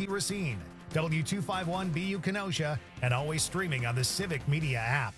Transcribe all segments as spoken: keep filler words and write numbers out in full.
Muskogee Racine, W two fifty-one B U Kenosha, and always streaming on the Civic Media app.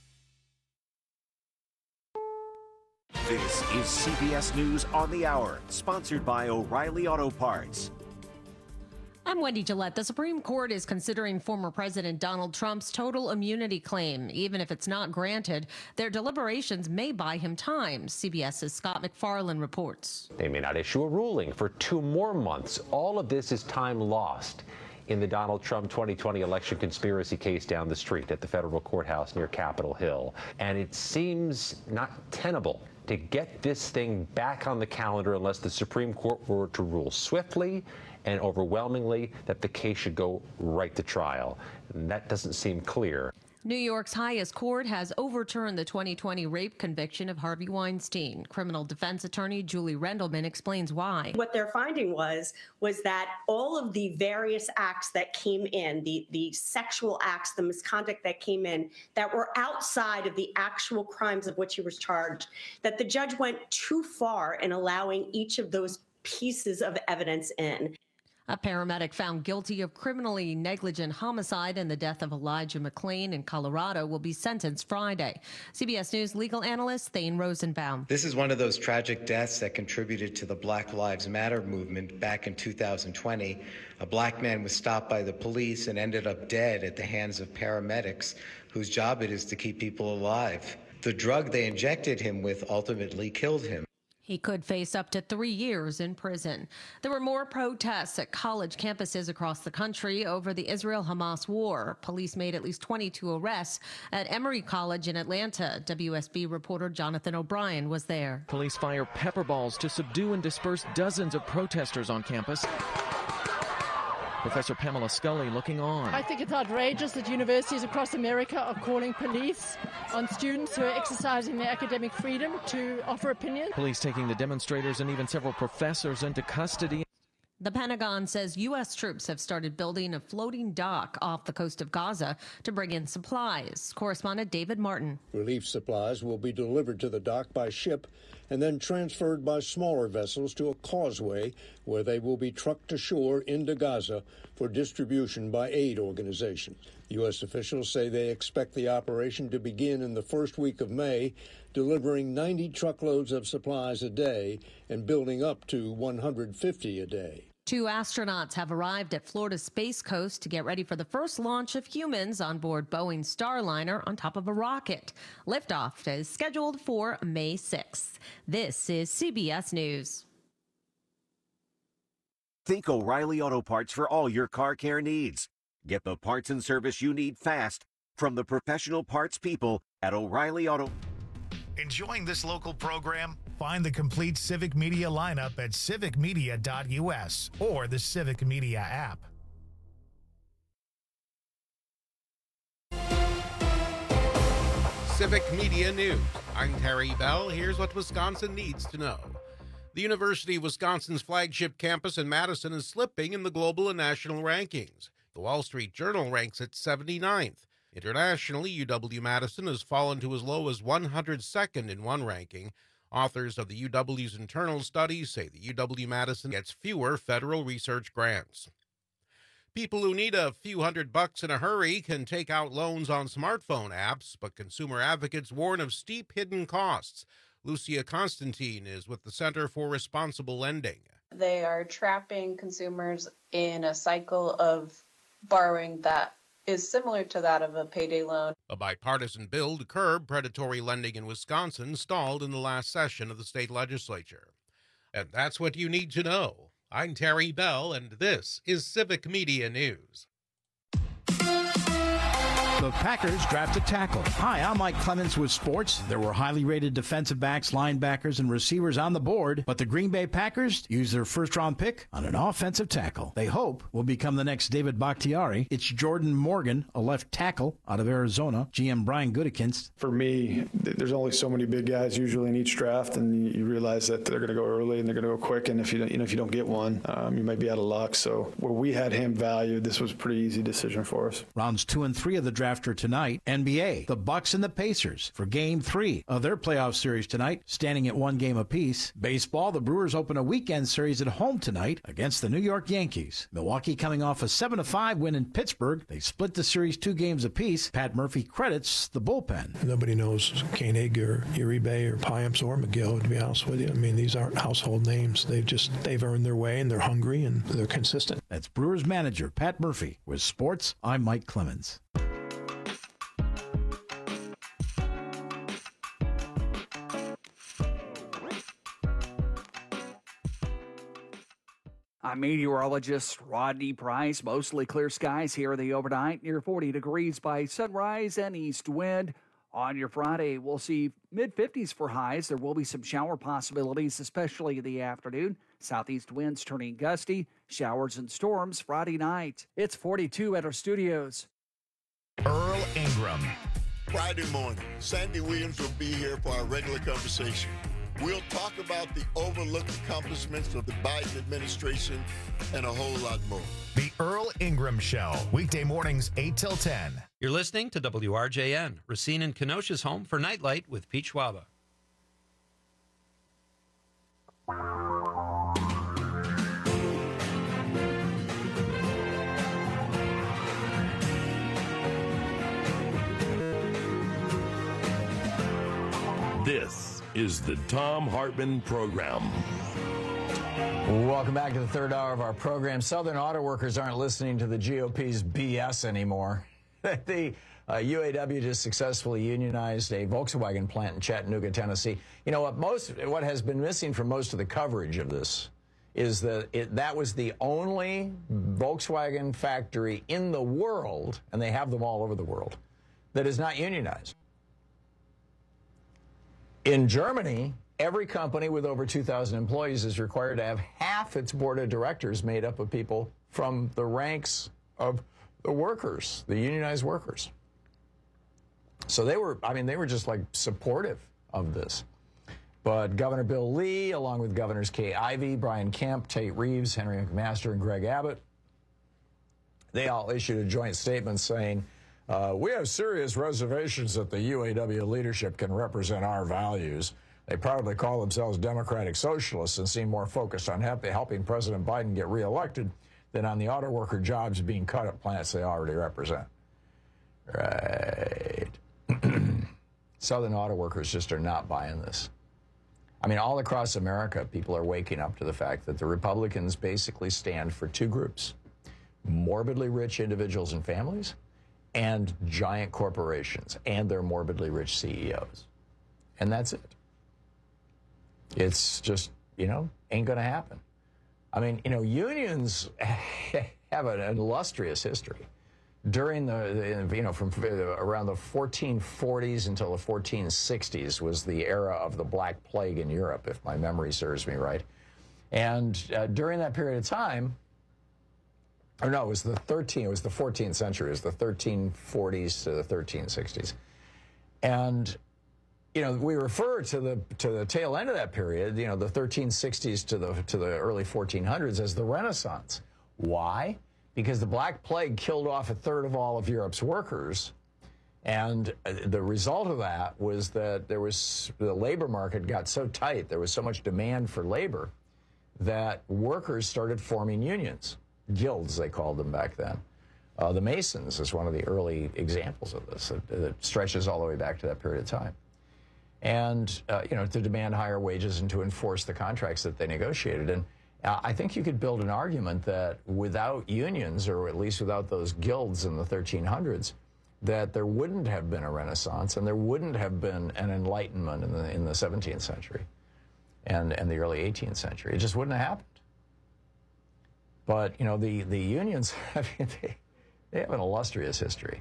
This is C B S News on the Hour, sponsored by O'Reilly Auto Parts. I'm Wendy Gillette. The Supreme Court is considering former President Donald Trump's total immunity claim. Even if it's not granted, their deliberations may buy him time. CBS's Scott McFarland reports. They may not issue a ruling for two more months. All of this is time lost in the Donald Trump twenty twenty election conspiracy case down the street at the federal courthouse near Capitol Hill. And it seems not tenable to get this thing back on the calendar unless the Supreme Court were to rule swiftly and overwhelmingly that the case should go right to trial. And that doesn't seem clear. New York's highest court has overturned the twenty twenty rape conviction of Harvey Weinstein. Criminal defense attorney Julie Rendelman explains why. What their finding was, was that all of the various acts that came in, the, the sexual acts, the misconduct that came in, that were outside of the actual crimes of which he was charged, that the judge went too far in allowing each of those pieces of evidence in. A paramedic found guilty of criminally negligent homicide in the death of Elijah McClain in Colorado will be sentenced Friday. C B S News legal analyst Thane Rosenbaum. This is one of those tragic deaths that contributed to the Black Lives Matter movement back in two thousand twenty. A black man was stopped by the police and ended up dead at the hands of paramedics whose job it is to keep people alive. The drug they injected him with ultimately killed him. He could face up to three years in prison. There were more protests at college campuses across the country over the Israel-Hamas war. Police made at least twenty-two arrests at Emory College in Atlanta. W S B reporter Jonathan O'Brien was there. Police fire pepper balls to subdue and disperse dozens of protesters on campus. Professor Pamela Scully looking on. I think it's outrageous that universities across America are calling police on students who are exercising their academic freedom to offer opinion. Police taking the demonstrators and even several professors into custody. The Pentagon says U S troops have started building a floating dock off the coast of Gaza to bring in supplies. Correspondent David Martin. Relief supplies will be delivered to the dock by ship and then transferred by smaller vessels to a causeway where they will be trucked to shore into Gaza for distribution by aid organizations. U S officials say they expect the operation to begin in the first week of May, delivering ninety truckloads of supplies a day and building up to one hundred fifty a day. Two astronauts have arrived at Florida Space Coast to get ready for the first launch of humans on board Boeing's Starliner on top of a rocket. Liftoff is scheduled for May sixth. This is C B S News. Think O'Reilly Auto Parts for all your car care needs. Get the parts and service you need fast from the professional parts people at O'Reilly Auto. Enjoying this local program? Find the complete Civic Media lineup at civic media dot U S or the Civic Media app. Civic Media News. I'm Terry Bell. Here's what Wisconsin needs to know. The University of Wisconsin's flagship campus in Madison is slipping in the global and national rankings. The Wall Street Journal ranks it seventy-ninth. Internationally, U W-Madison has fallen to as low as one hundred second in one ranking. Authors of the U W's internal studies say the U W-Madison gets fewer federal research grants. People who need a few hundred bucks in a hurry can take out loans on smartphone apps, but consumer advocates warn of steep hidden costs. Lucia Constantine is with the Center for Responsible Lending. They are trapping consumers in a cycle of borrowing that is similar to that of a payday loan. A bipartisan bill to curb predatory lending in Wisconsin stalled in the last session of the state legislature. And that's what you need to know. I'm Terry Bell, and this is Civic Media News. The Packers draft a tackle. Hi, I'm Mike Clements with sports. There were highly rated defensive backs, linebackers, and receivers on the board, but the Green Bay Packers used their first-round pick on an offensive tackle. They hope will become the next David Bakhtiari. It's Jordan Morgan, a left tackle out of Arizona. G M Brian Gutekunst. For me, there's only so many big guys usually in each draft, and you realize that they're going to go early and they're going to go quick. And if you don't, you know, if you don't get one, um, you might be out of luck. So where we had him valued, this was a pretty easy decision for us. Rounds two and three of the draft after tonight. N B A, the Bucks and the Pacers for Game three of their playoff series tonight, standing at one game apiece. Baseball, the Brewers open a weekend series at home tonight against the New York Yankees. Milwaukee coming off a seven to five win in Pittsburgh. They split the series two games apiece. Pat Murphy credits the bullpen. Nobody knows Koenig or Uribe or Payamps or McGill, to be honest with you. I mean, these aren't household names. They've just, they've earned their way, and they're hungry, and they're consistent. That's Brewers manager Pat Murphy. With sports, I'm Mike Clemens. I'm meteorologist Rodney Price. Mostly clear skies here in the overnight, near forty degrees by sunrise and east wind. On your Friday, we'll see mid fifties for highs. There will be some shower possibilities, especially in the afternoon. Southeast winds turning gusty. Showers and storms Friday night. It's forty-two at our studios. Earl Ingram. Friday morning, Sandy Williams will be here for our regular conversation. We'll talk about the overlooked accomplishments of the Biden administration and a whole lot more. The Earl Ingram Show, weekday mornings eight till ten. You're listening to W R J N, Racine and Kenosha's home for Nightlight with Pete Schwaba. This is the Thom Hartmann Program. Welcome back to the third hour of our program. Southern auto workers aren't listening to the G O P's B S anymore. The uh, U A W just successfully unionized a Volkswagen plant in Chattanooga, Tennessee. You know what most what has been missing from most of the coverage of this is that it, that was the only Volkswagen factory in the world, and they have them all over the world, that is not unionized. In Germany, every company with over two thousand employees is required to have half its board of directors made up of people from the ranks of the workers, the unionized workers. So they were, I mean, they were just like supportive of this. But Governor Bill Lee, along with Governors Kay Ivey, Brian Kemp, Tate Reeves, Henry McMaster, and Greg Abbott, they all issued a joint statement saying, Uh, we have serious reservations that the U A W leadership can represent our values. They proudly call themselves democratic socialists and seem more focused on help, helping President Biden get reelected than on the auto worker jobs being cut at plants they already represent. Right. Southern auto workers just are not buying this. I mean, all across America, people are waking up to the fact that the Republicans basically stand for two groups: morbidly rich individuals and families, and giant corporations and their morbidly rich C E Os. And that's it. It's just, you know, ain't going to happen. I mean, you know, unions have an illustrious history. During the, the, you know, from around the fourteen forties until the fourteen sixties was the era of the Black Plague in Europe, if my memory serves me right. And uh, during that period of time, or no, it was the thirteenth, it was the fourteenth century, it was the thirteen forties to the thirteen sixties. And, you know, we refer to the to the tail end of that period, you know, the thirteen sixties to the to the early fourteen hundreds as the Renaissance. Why? Because the Black Plague killed off a third of all of Europe's workers. And the result of that was that there was, the labor market got so tight, there was so much demand for labor, that workers started forming unions. Guilds, they called them back then. Uh, the Masons is one of the early examples of this. It, it stretches all the way back to that period of time. And, uh, you know, to demand higher wages and to enforce the contracts that they negotiated. And uh, I think you could build an argument that without unions, or at least without those guilds in the thirteen hundreds, that there wouldn't have been a Renaissance and there wouldn't have been an Enlightenment in the, in the seventeenth century and, and the early eighteenth century. It just wouldn't have happened. But, you know, the, the unions, I mean, they, they have an illustrious history.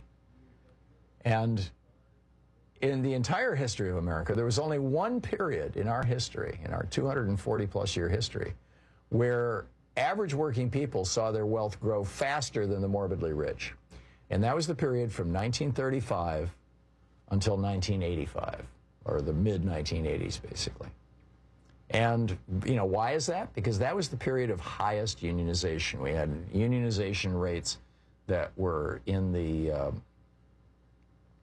And in the entire history of America, there was only one period in our history, in our two hundred forty plus year history, where average working people saw their wealth grow faster than the morbidly rich. And that was the period from nineteen thirty-five until nineteen eighty-five, or the mid nineteen eighties, basically. And, you know, why is that? Because that was the period of highest unionization. We had unionization rates that were in the, uh,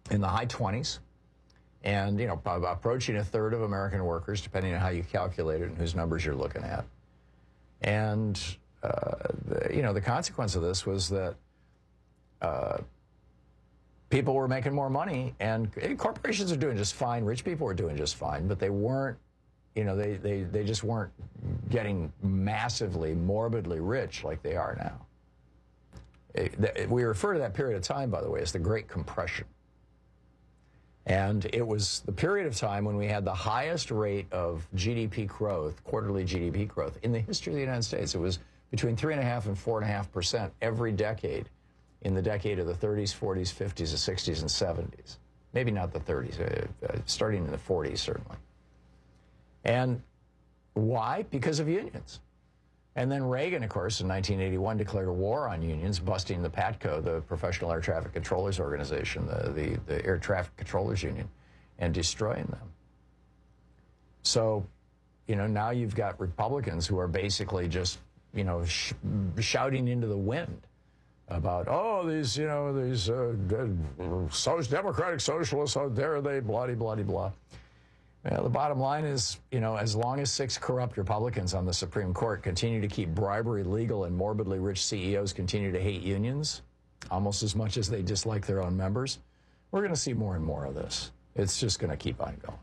in the high twenties, and, you know, approaching a third of American workers, depending on how you calculate it and whose numbers you're looking at. And, uh, the, you know, the consequence of this was that uh, people were making more money, and corporations are doing just fine. Rich people were doing just fine, but they weren't, you know, they, they, they just weren't getting massively, morbidly rich like they are now. It, we refer to that period of time, by the way, as the Great Compression. And it was the period of time when we had the highest rate of G D P growth, quarterly G D P growth, in the history of the United States. It was between three and a half and four and a half percent every decade, in the decade of the thirties, forties, fifties, the sixties, and seventies. Maybe not the thirties, uh, uh, starting in the forties, certainly. And why? Because of unions. And then Reagan, of course, in nineteen eighty-one declared a war on unions, busting the PATCO, the Professional Air Traffic Controllers Organization, the, the, the Air Traffic Controllers Union, and destroying them. So, you know, now you've got Republicans who are basically just, you know, sh shouting into the wind about, oh, these, you know, these uh, so democratic socialists, how dare they, blah, blah, blah, blah. Well, the bottom line is, you know, as long as six corrupt Republicans on the Supreme Court continue to keep bribery legal and morbidly rich C E Os continue to hate unions almost as much as they dislike their own members, we're going to see more and more of this. It's just going to keep on going.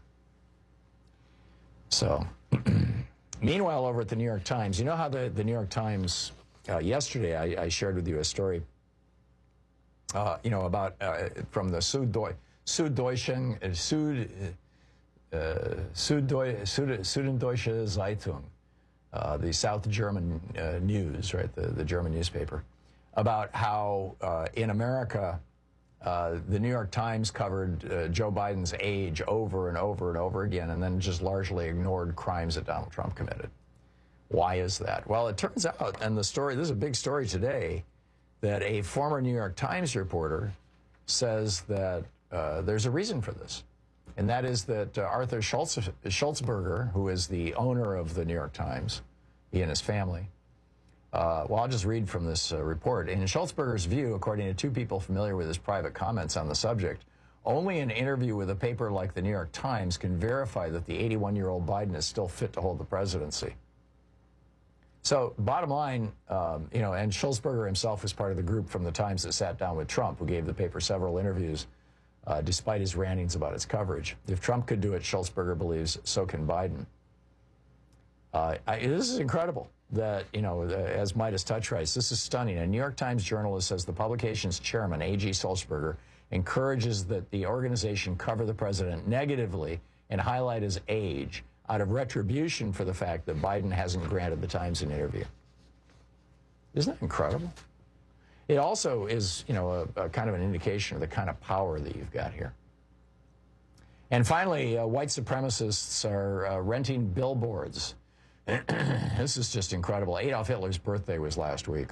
So, meanwhile, over at the New York Times, you know how the, the New York Times, uh, yesterday I, I shared with you a story, uh, you know, about, uh, from the Süddeu Süddeutsche, uh, Süd... Uh, Süddeutsche Zeitung, uh, the South German uh, news, right, the, the German newspaper, about how uh, in America, uh, the New York Times covered uh, Joe Biden's age over and over and over again, and then just largely ignored crimes that Donald Trump committed. Why is that? Well, it turns out, and the story, this is a big story today, that a former New York Times reporter says that uh, there's a reason for this. And that is that uh, Arthur Schultz, Schultzberger, who is the owner of the New York Times, he and his family, uh, well, I'll just read from this uh, report. In Schultzberger's view, according to two people familiar with his private comments on the subject, only an interview with a paper like the New York Times can verify that the eighty-one-year-old Biden is still fit to hold the presidency. So, bottom line, um, you know, and Schultzberger himself was part of the group from the Times that sat down with Trump, who gave the paper several interviews, Uh, despite his rantings about its coverage. If Trump could do it, Schultzberger believes so can Biden. Uh, I, this is incredible that, you know, uh, as Midas Touch writes, this is stunning. A New York Times journalist says the publication's chairman, A G Schultzberger, encourages that the organization cover the president negatively and highlight his age out of retribution for the fact that Biden hasn't granted the Times an interview. Isn't that incredible? It also is, you know, a, a kind of an indication of the kind of power that you've got here. And finally, uh, white supremacists are uh, renting billboards. This is just incredible. Adolf Hitler's birthday was last week.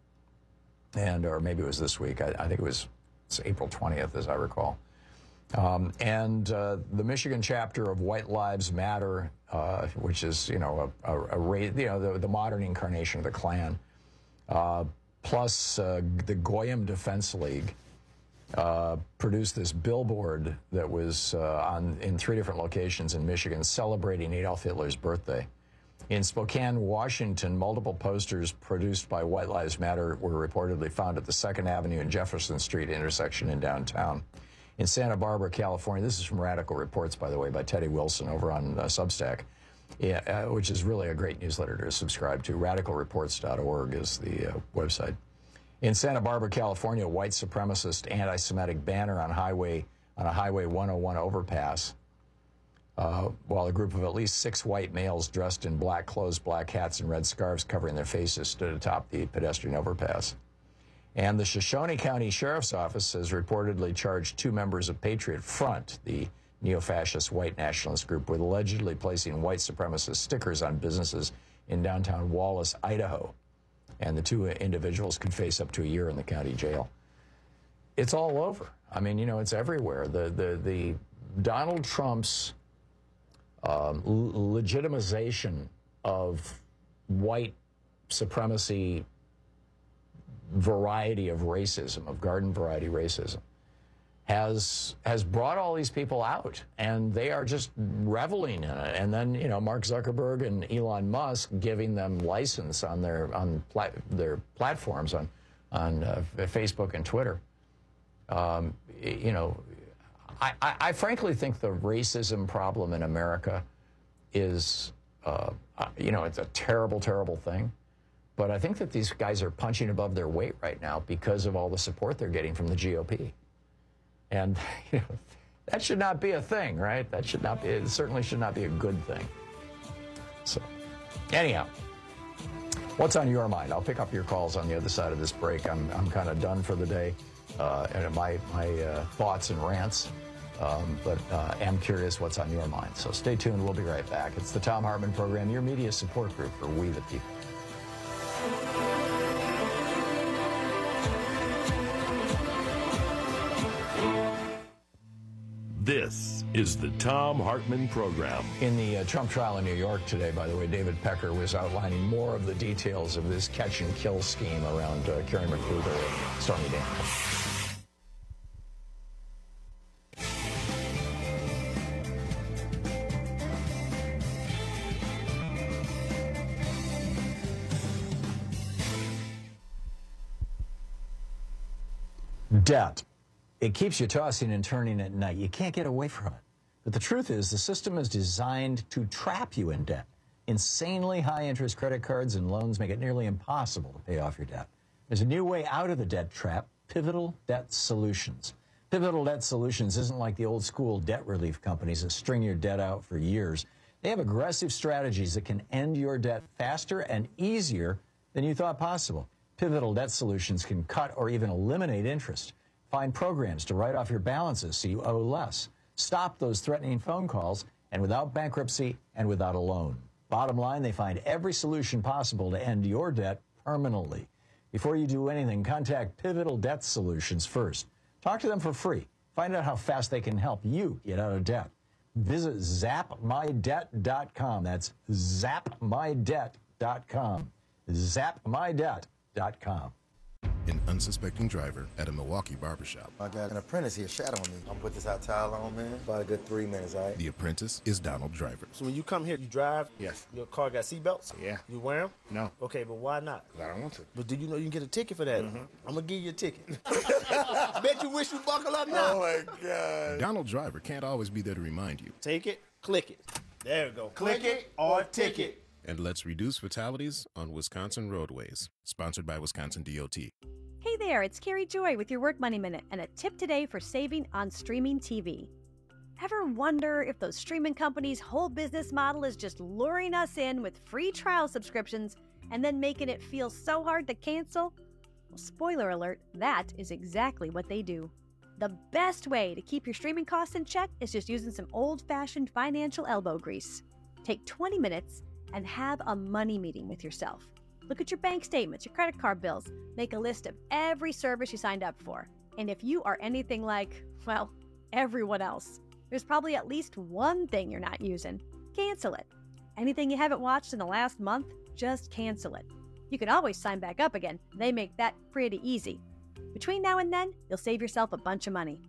And, or maybe it was this week. I, I think it was it's April twentieth, as I recall. Um, and uh, the Michigan chapter of White Lives Matter, uh, which is, you know, a, a, a you know, the, the modern incarnation of the Klan, uh, plus uh, the Goyim Defense League, uh, produced this billboard that was uh, on in three different locations in Michigan celebrating Adolf Hitler's birthday. In Spokane, Washington, multiple posters produced by White Lives Matter were reportedly found at the second Avenue and Jefferson Street intersection in downtown. In Santa Barbara, California, this is from Radical Reports, by the way, by Teddy Wilson over on uh, Substack, yeah, uh, which is really a great newsletter to subscribe to. Radical Reports dot org is the uh, website. In Santa Barbara, California, a white supremacist anti-Semitic banner on highway on a Highway one oh one overpass, uh, while a group of at least six white males dressed in black clothes, black hats, and red scarves covering their faces stood atop the pedestrian overpass. And the Shoshone County Sheriff's Office has reportedly charged two members of Patriot Front, the neo-fascist white nationalist group, with allegedly placing white supremacist stickers on businesses in downtown Wallace, Idaho. And the two individuals could face up to a year in the county jail. It's all over. I mean, you know, it's everywhere. The the the Donald Trump's um, legitimization of white supremacy variety of racism, of garden variety racism, has has brought all these people out, and they are just reveling in it. And then, you know, Mark Zuckerberg and Elon Musk giving them license on their on plat- their platforms on on uh, Facebook and Twitter. Um, you know, I, I, I frankly think the racism problem in America is, uh, you know, it's a terrible, terrible thing. But I think that these guys are punching above their weight right now because of all the support they're getting from the G O P. And, you know, that should not be a thing, right? That should not be, it certainly should not be a good thing. So, anyhow, what's on your mind? I'll pick up your calls on the other side of this break. I'm, I'm kind of done for the day, uh, and my, my uh, thoughts and rants. Um, but uh, am curious what's on your mind. So stay tuned. We'll be right back. It's the Thom Hartmann Program, your media support group for We the People. This is the Thom Hartmann Program. In the uh, Trump trial in New York today, by the way, David Pecker was outlining more of the details of this catch and kill scheme around uh, Karen McGruder and Stormy Daniels. Debt. It keeps you tossing and turning at night. You can't get away from it. But the truth is, the system is designed to trap you in debt. Insanely high-interest credit cards and loans make it nearly impossible to pay off your debt. There's a new way out of the debt trap, Pivotal Debt Solutions. Pivotal Debt Solutions isn't like the old-school debt relief companies that string your debt out for years. They have aggressive strategies that can end your debt faster and easier than you thought possible. Pivotal Debt Solutions can cut or even eliminate interest. Find programs to write off your balances so you owe less. Stop those threatening phone calls, and without bankruptcy and without a loan. Bottom line, they find every solution possible to end your debt permanently. Before you do anything, contact Pivotal Debt Solutions first. Talk to them for free. Find out how fast they can help you get out of debt. Visit zap my debt dot com. That's zap my debt dot com. zap my debt dot com. An unsuspecting driver at a Milwaukee barbershop. I got an apprentice here shadowing me. I'm gonna put this hot towel on, man. About a good three minutes, all right? The apprentice is Donald Driver. So when you come here, you drive? Yes. Your car got seatbelts? Yeah. You wear them? No. Okay, but why not? I don't want to. But do you know you can get a ticket for that? Mm-hmm. I'm gonna give you a ticket. Bet you wish you buckle up now. Oh my God. Donald Driver can't always be there to remind you. Take it, click it. There we go. Click, click it or ticket. And let's reduce fatalities on Wisconsin roadways. Sponsored by Wisconsin D O T. Hey there, it's Carrie Joy with your Work Money Minute and a tip today for saving on streaming T V. Ever wonder if those streaming companies' whole business model is just luring us in with free trial subscriptions and then making it feel so hard to cancel? Well, spoiler alert, that is exactly what they do. The best way to keep your streaming costs in check is just using some old-fashioned financial elbow grease. Take twenty minutes and have a money meeting with yourself. Look at your bank statements, your credit card bills. Make a list of every service you signed up for. And if you are anything like, well, everyone else, there's probably at least one thing you're not using. Cancel it. Anything you haven't watched in the last month, just cancel it. You can always sign back up again. They make that pretty easy. Between now and then, you'll save yourself a bunch of money.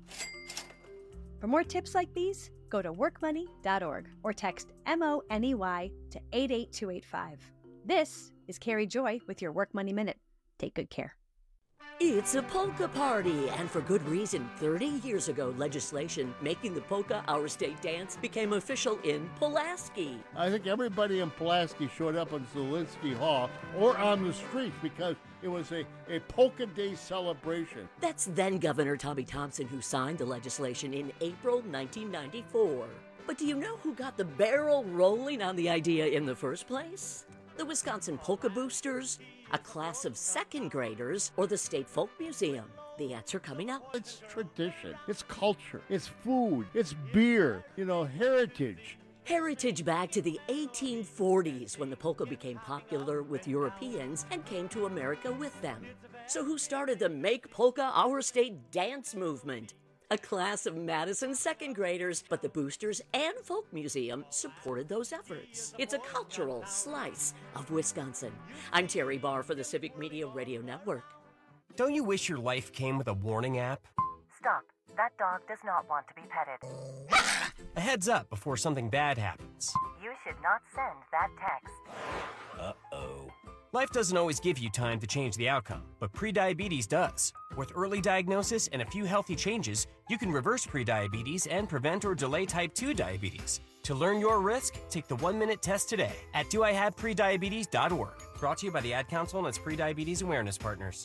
For more tips like these, go to work money dot org or text M O N E Y to eight eight two eight five. This is Carrie Joy with your Work Money Minute. Take good care. It's a polka party, and for good reason. thirty years ago, legislation making the polka our state dance became official in Pulaski. I think everybody in Pulaski showed up in Zielinski Hall or on the streets because it was a, a polka day celebration. That's then Governor Tommy Thompson who signed the legislation in April nineteen ninety-four. But do you know who got the barrel rolling on the idea in the first place? The Wisconsin Polka Boosters, a class of second graders, or the State Folk Museum? The answer coming up. It's tradition, it's culture, it's food, it's beer, you know, heritage. Heritage back to the eighteen forties when the polka became popular with Europeans and came to America with them. So who started the Make Polka Our State dance movement? A class of Madison second graders, but the Boosters and Folk Museum supported those efforts. It's a cultural slice of Wisconsin. I'm Terry Barr for the Civic Media Radio Network. Don't you wish your life came with a warning app? Stop. That dog does not want to be petted. A heads up before something bad happens. You should not send that text. Uh-oh. Life doesn't always give you time to change the outcome, but prediabetes does. With early diagnosis and a few healthy changes, you can reverse prediabetes and prevent or delay type two diabetes. To learn your risk, take the one-minute test today at do I have prediabetes dot org. Brought to you by the Ad Council and its prediabetes awareness partners.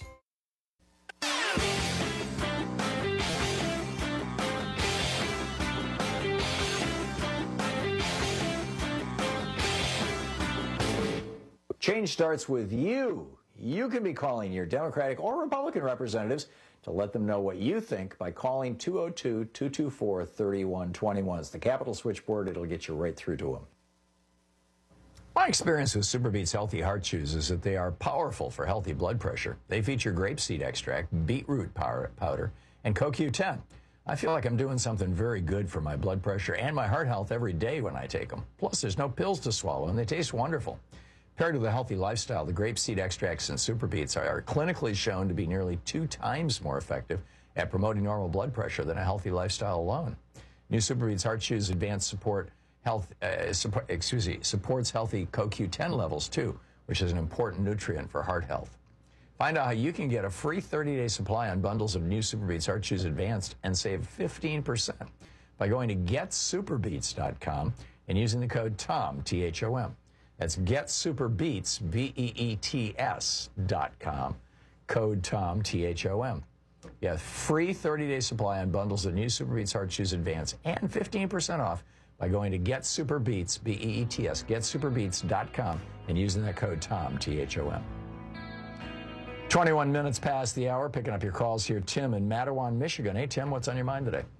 Change starts with you. You can be calling your Democratic or Republican representatives to let them know what you think by calling two oh two, two two four, three one two one. It's the Capitol switchboard. It'll get you right through to them. My experience with Superbeats Healthy Heart Chews is that they are powerful for healthy blood pressure. They feature grapeseed extract, beetroot powder, and C O Q ten. I feel like I'm doing something very good for my blood pressure and my heart health every day when I take them. Plus, there's no pills to swallow, and they taste wonderful. Paired with a healthy lifestyle, the grapeseed extracts in Superbeats are clinically shown to be nearly two times more effective at promoting normal blood pressure than a healthy lifestyle alone. New Superbeats Heart Chews Advanced support health, uh, support, excuse me, supports healthy C O Q ten levels too, which is an important nutrient for heart health. Find out how you can get a free thirty-day supply on bundles of New Superbeats Heart Chews Advanced and save fifteen percent by going to get superbeats dot com and using the code TOM, T H O M. That's GetSuperBeets, B E E T S dot com, code TOM, T H O M. Yeah, free thirty-day supply on bundles of New Superbeats Heart Chews Advance and fifteen percent off by going to GetSuperBeets, B E E T S, get superbeats dot com and using that code TOM, T H O M. twenty-one minutes past the hour, picking up your calls here. Tim in Mattawan, Michigan. Hey, Tim, what's on your mind today?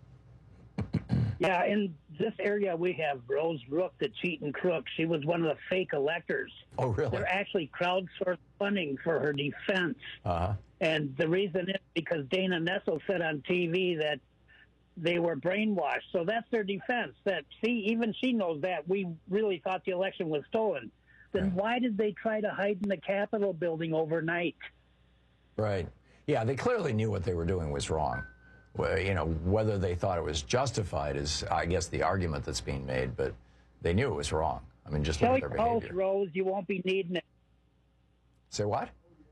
Yeah, in this area we have Rose Rook, the cheating crook. She was one of the fake electors. Oh, really? They're actually crowdsourced funding for her defense. Uh-huh. And the reason is because Dana Nessel said on T V that they were brainwashed. So that's their defense. That, see, even she knows that. We really thought the election was stolen. Then right. Why did they try to hide in the Capitol building overnight? Right. Yeah, they clearly knew what they were doing was wrong. Well, you know, whether they thought it was justified is, I guess, the argument that's being made, but they knew it was wrong. I mean, just look at their behavior. Sell your house, Rose, you won't be needing it. Say what?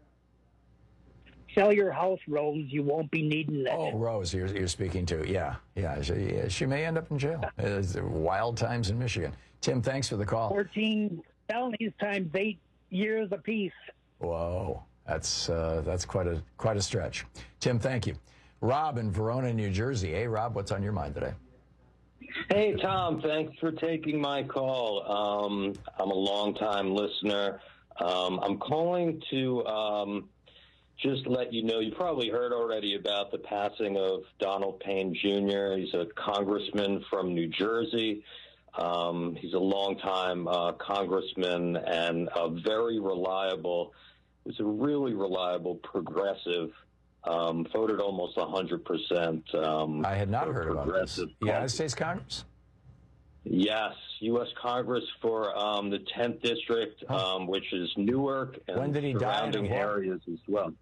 Sell your house, Rose, you won't be needing it. Oh, Rose, you're, you're speaking to. Yeah, yeah she, yeah, she may end up in jail. It's wild times in Michigan. Tim, thanks for the call. fourteen felonies times eight years apiece. Whoa, that's uh, that's quite a quite a stretch. Tim, thank you. Rob in Verona, New Jersey. Hey, Rob, what's on your mind today? Hey, Tom, thanks for taking my call. Um, I'm a longtime listener. Um, I'm calling to um, just let you know, you probably heard already about the passing of Donald Payne Junior He's a congressman from New Jersey. Um, he's a longtime uh, congressman and a very reliable, was a really reliable progressive. Um, voted almost one hundred percent. Um, I had not heard about this. United States Congress? Yes, U S Congress for um, the tenth District, um, which is Newark and when did he surrounding die and areas as well.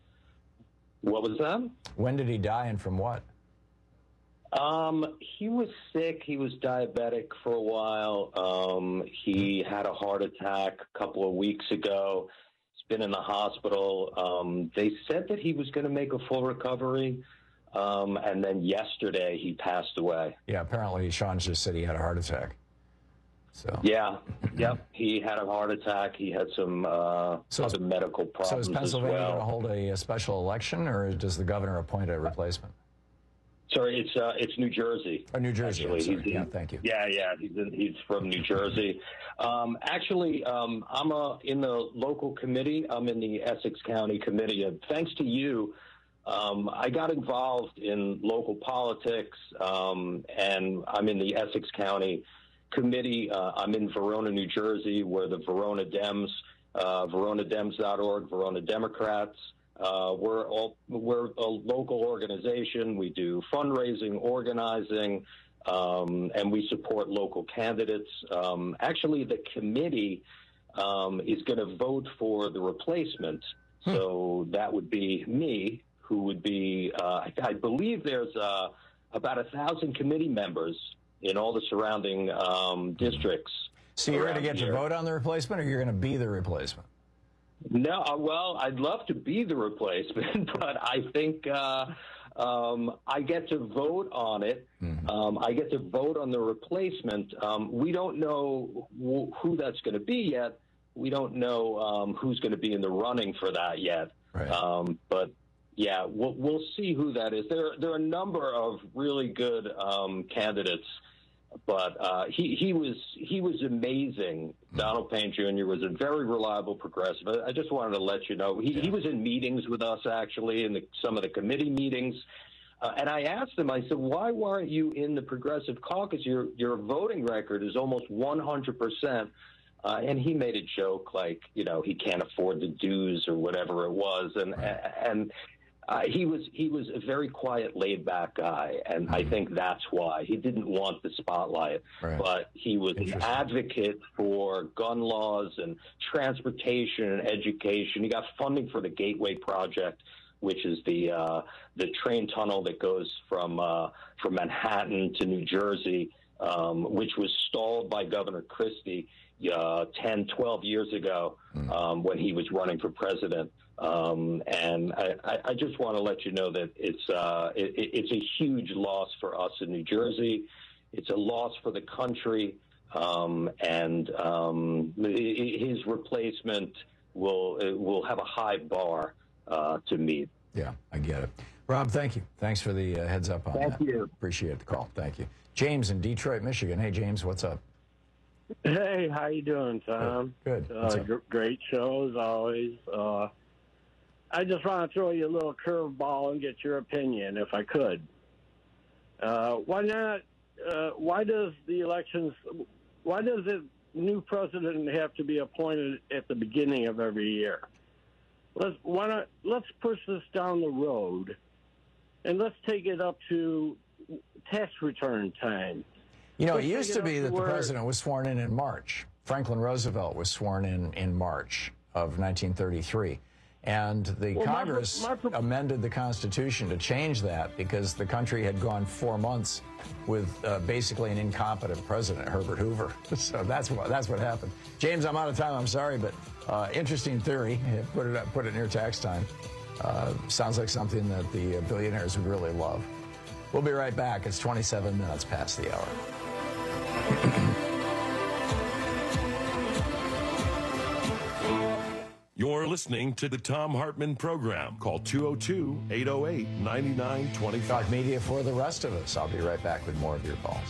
What was that? When did he die and from what? Um, he was sick. He was diabetic for a while. Um, he had a heart attack a couple of weeks ago. Been in the hospital. Um, they said that he was going to make a full recovery, um, and then yesterday he passed away. Yeah, apparently Sean just said he had a heart attack. So yeah, yep, he had a heart attack. He had some uh, so other medical problems. So is Pennsylvania as well. going to hold a, a special election, or does the governor appoint a replacement? Sorry, it's uh, it's New Jersey. Oh, New Jersey. Actually, sorry. he's in, yeah, thank you. Yeah, yeah, he's in, he's from New Jersey. Um, actually, um, I'm uh, in the local committee. I'm in the Essex County Committee. And thanks to you, um, I got involved in local politics, um, and I'm in the Essex County Committee. Uh, I'm in Verona, New Jersey, where the Verona Dems, uh, verona dems dot org, Verona Democrats. Uh, we're all, we're a local organization. We do fundraising, organizing, um, and we support local candidates. Um, actually, the committee um, is going to vote for the replacement. Hmm. So that would be me, who would be, uh, I, I believe there's uh, about a thousand committee members in all the surrounding um, districts. So you're going to around get here. to vote on the replacement, or you're going to be the replacement? No, uh, well, I'd love to be the replacement, but I think uh, um, I get to vote on it. Mm-hmm. Um, I get to vote on the replacement. Um, we don't know wh- who that's going to be yet. We don't know um, who's going to be in the running for that yet. Right. Um, but yeah, we'll, we'll see who that is. There, there are a number of really good um, candidates. But uh, he he was he was amazing. Donald Payne Junior was a very reliable progressive. I just wanted to let you know he, he was in meetings with us actually in the, some of the committee meetings, uh, and I asked him. I said, "Why weren't you in the Progressive Caucus? Your your voting record is almost one hundred percent." Uh, and he made a joke like, you know, he can't afford the dues or whatever it was, and and. Uh, he was he was a very quiet, laid-back guy, and I think that's why he didn't want the spotlight. Right. But he was an advocate for gun laws and transportation and education. He got funding for the Gateway Project, which is the uh, the train tunnel that goes from uh, from Manhattan to New Jersey, um, which was stalled by Governor Christie uh, ten, twelve years ago um, when he was running for president. Um, and I, I just want to let you know that it's uh, it, it's a huge loss for us in New Jersey. It's a loss for the country, um, and um, his replacement will will have a high bar uh, to meet. Yeah, I get it. Rob, thank you. Thanks for the uh, heads up on Thank that. you. Appreciate the call. Thank you. James in Detroit, Michigan. Hey, James, what's up? Hey, how you doing, Tom? Good. Good. Uh, What's up? gr- great show as always. Uh, I just want to throw you a little curveball and get your opinion, if I could. Uh, why not? Uh, why does the elections? Why does the new president have to be appointed at the beginning of every year? Let's why not? Let's push this down the road, and let's take it up to tax return time. You know, Let's it take used to up be that the where- president was sworn in in March. Franklin Roosevelt was sworn in in March of nineteen thirty-three. And the Well, my- Congress my pro- amended the Constitution to change that because the country had gone four months with uh, basically an incompetent president, Herbert Hoover. So that's what that's what happened. James, I'm out of time. I'm sorry, but uh, interesting theory. Put it up, put it near tax time. Uh, sounds like something that the billionaires would really love. We'll be right back. It's twenty-seven minutes past the hour. You're listening to the Tom Hartman Program. Call two oh two, eight oh eight, nine nine two five. Talk media for the rest of us. I'll be right back with more of your calls.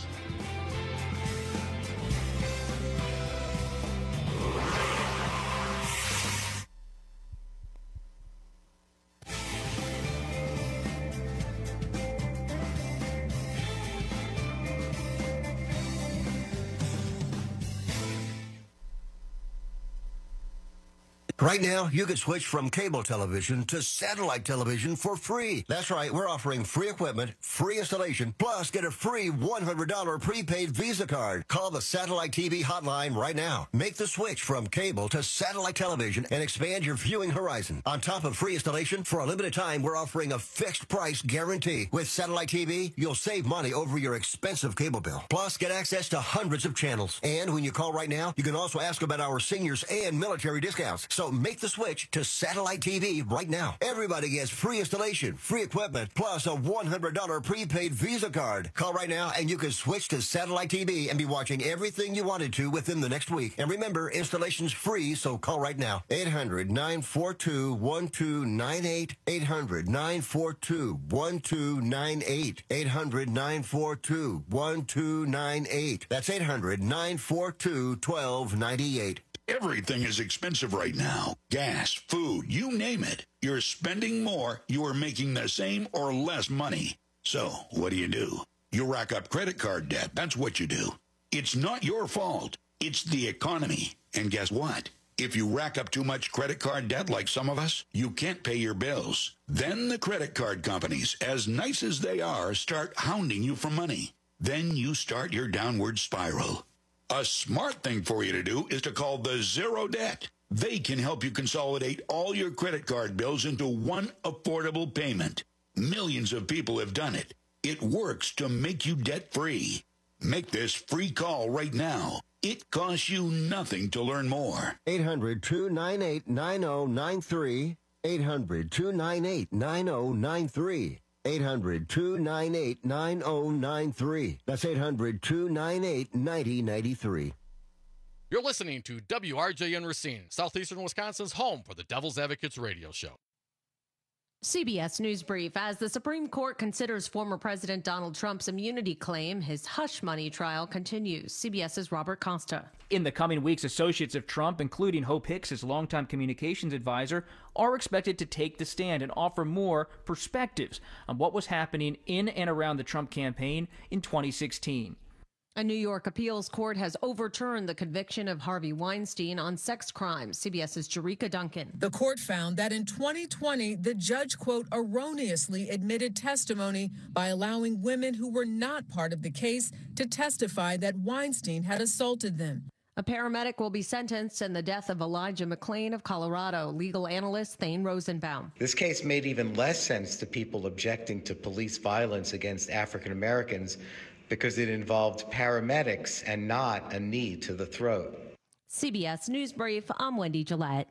Right now, you can switch from cable television to satellite television for free. That's right, we're offering free equipment, free installation, plus get a free one hundred dollars prepaid Visa card. Call the Satellite T V hotline right now. Make the switch from cable to satellite television and expand your viewing horizon. On top of free installation, for a limited time, we're offering a fixed price guarantee. With Satellite T V, you'll save money over your expensive cable bill. Plus, get access to hundreds of channels. And when you call right now, you can also ask about our seniors and military discounts. So make the switch to Satellite T V right now. Everybody gets free installation, free equipment, plus a one hundred dollars prepaid Visa card. Call right now and you can switch to Satellite T V and be watching everything you wanted to within the next week. And remember, installation's free, so call right now. eight hundred, nine four two, one two nine eight. eight hundred, nine four two, one two nine eight. eight hundred, nine four two, one two nine eight. That's eight hundred, nine four two, one two nine eight. Everything is expensive right now. Gas, food, you name it. You're spending more, you are making the same or less money. So, what do you do? You rack up credit card debt. That's what you do. It's not your fault. It's the economy. And guess what? If you rack up too much credit card debt like some of us, you can't pay your bills. Then the credit card companies, as nice as they are, start hounding you for money. Then you start your downward spiral. A smart thing for you to do is to call the Zero Debt. They can help you consolidate all your credit card bills into one affordable payment. Millions of people have done it. It works to make you debt-free. Make this free call right now. It costs you nothing to learn more. eight hundred, two nine eight, nine oh nine three. eight hundred, two nine eight, nine oh nine three. eight hundred, two nine eight, nine oh nine three. That's eight hundred, two nine eight, nine oh nine three. You're listening to W R J N Racine, Southeastern Wisconsin's home for the Devil's Advocates radio show. C B S News Brief. As the Supreme Court considers former President Donald Trump's immunity claim, his hush money trial continues. CBS's Robert Costa. In the coming weeks, associates of Trump, including Hope Hicks, his longtime communications advisor, are expected to take the stand and offer more perspectives on what was happening in and around the Trump campaign in twenty sixteen. A New York appeals court has overturned the conviction of Harvey Weinstein on sex crimes. CBS's Jerika Duncan. The court found that in twenty twenty, the judge, quote, erroneously admitted testimony by allowing women who were not part of the case to testify that Weinstein had assaulted them. A paramedic will be sentenced in the death of Elijah McClain of Colorado. Legal analyst Thane Rosenbaum. This case made even less sense to people objecting to police violence against African Americans because it involved paramedics and not a knee to the throat. C B S News Brief, I'm Wendy Gillette.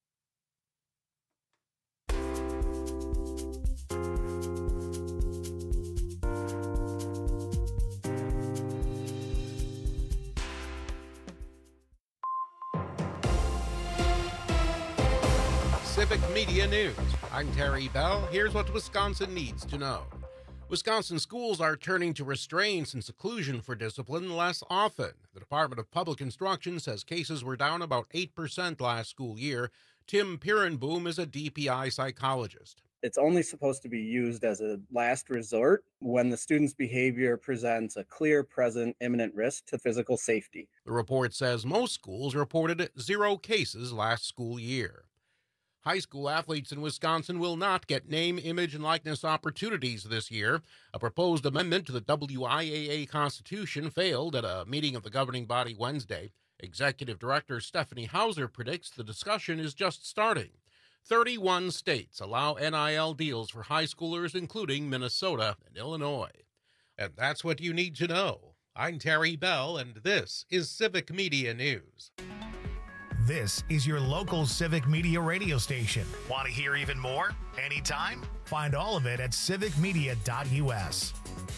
Civic Media News. I'm Terry Bell. Here's what Wisconsin needs to know. Wisconsin schools are turning to restraints and seclusion for discipline less often. The Department of Public Instruction says cases were down about eight percent last school year. Tim Pirenboom is a D P I psychologist. It's only supposed to be used as a last resort when the student's behavior presents a clear, present, imminent risk to physical safety. The report says most schools reported zero cases last school year. High school athletes in Wisconsin will not get name, image, and likeness opportunities this year. A proposed amendment to the W I A A Constitution failed at a meeting of the governing body Wednesday. Executive Director Stephanie Hauser predicts the discussion is just starting. thirty-one states allow N I L deals for high schoolers, including Minnesota and Illinois. And that's what you need to know. I'm Terry Bell, and this is Civic Media News. This is your local Civic Media radio station. Want to hear even more? Anytime? Find all of it at civic media dot U S.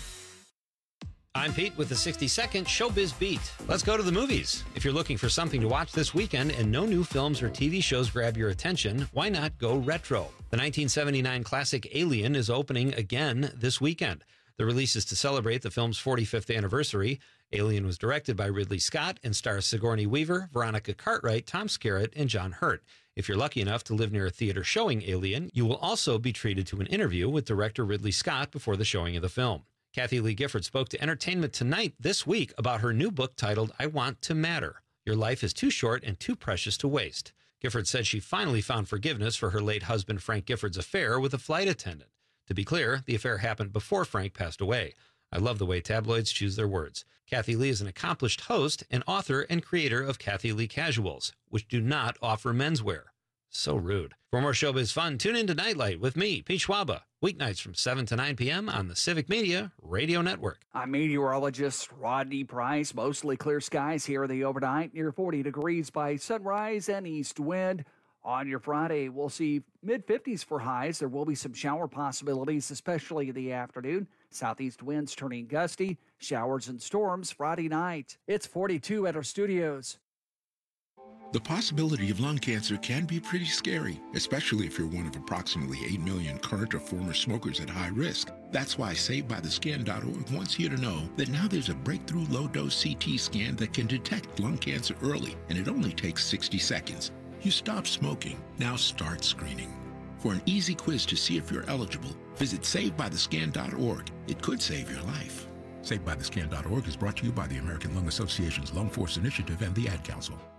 I'm Pete with the sixty second Showbiz Beat. Let's go to the movies. If you're looking for something to watch this weekend and no new films or T V shows grab your attention, why not go retro? The nineteen seventy-nine classic Alien is opening again this weekend. The release is to celebrate the film's forty-fifth anniversary. Alien was directed by Ridley Scott and stars Sigourney Weaver, Veronica Cartwright, Tom Skerritt, and John Hurt. If you're lucky enough to live near a theater showing Alien, you will also be treated to an interview with director Ridley Scott before the showing of the film. Kathy Lee Gifford spoke to Entertainment Tonight this week about her new book titled I Want to Matter. Your life is too short and too precious to waste. Gifford said she finally found forgiveness for her late husband Frank Gifford's affair with a flight attendant. To be clear, the affair happened before Frank passed away. I love the way tabloids choose their words. Kathy Lee is an accomplished host and author and creator of Kathy Lee Casuals, which do not offer menswear. So rude. For more showbiz fun, tune in to Nightlight with me, Pete Schwaba, weeknights from seven to nine p.m. on the Civic Media Radio Network. I'm meteorologist Rodney Price. Mostly clear skies here in the overnight, near forty degrees by sunrise and east wind. On your Friday, we'll see mid fifties for highs. There will be some shower possibilities, especially in the afternoon. Southeast winds turning gusty. Showers and storms Friday night. It's forty-two at our studios. The possibility of lung cancer can be pretty scary, especially if you're one of approximately eight million current or former smokers at high risk. That's why Saved By The Scan dot org wants you to know that now there's a breakthrough low-dose C T scan that can detect lung cancer early, and it only takes sixty seconds. You stop smoking, now start screening. For an easy quiz to see if you're eligible, visit Saved By The Scan dot org. It could save your life. Saved By The Scan dot org is brought to you by the American Lung Association's Lung Force Initiative and the Ad Council.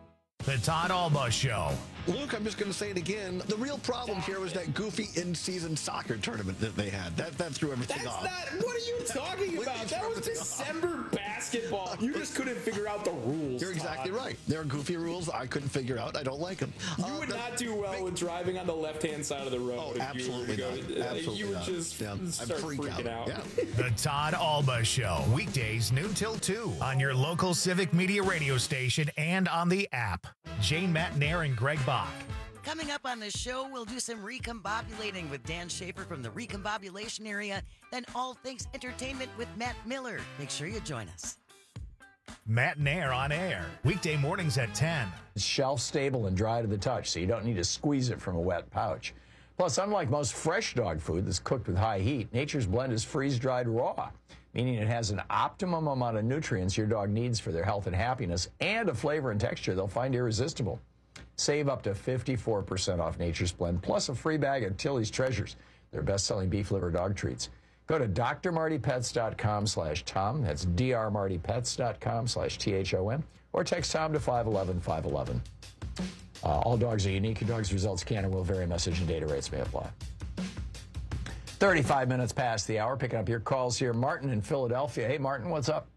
The Todd Alba Show. Luke, I'm just going to say it again. The real problem here was that goofy in-season soccer tournament that they had. That that threw everything That's off. not. What are you talking about? That was December basketball. You just couldn't figure out the rules. You're exactly Todd. right. There are goofy rules I couldn't figure out. I don't like them. You uh, would the, not do well with driving on the left-hand side of the road. Oh, if absolutely you were not. to go, Absolutely You would not. just yeah. start freak freaking out. out. out. Yeah. The Todd Alba Show. Weekdays noon till two on your local Civic Media radio station and on the app. Jane Matnair and Greg Bach. Coming up on the show, we'll do some recombobulating with Dan Schaefer from the recombobulation area, then all things entertainment with Matt Miller. Make sure you join us. Matt Nair on air. Weekday mornings at ten. It's shelf stable and dry to the touch, so you don't need to squeeze it from a wet pouch. Plus, unlike most fresh dog food that's cooked with high heat, Nature's Blend is freeze-dried raw, meaning it has an optimum amount of nutrients your dog needs for their health and happiness, and a flavor and texture they'll find irresistible. Save up to fifty-four percent off Nature's Blend, plus a free bag of Tilly's Treasures, their best-selling beef liver dog treats. Go to drmartypets.com slash Tom. That's drmartypets.com slash T H O M. Or text Tom to five one one, five one one. Uh, all dogs are unique. Your dog's results can and will vary. Message and data rates may apply. thirty-five minutes past the hour. Picking up your calls here. Martin in Philadelphia. Hey, Martin, what's up?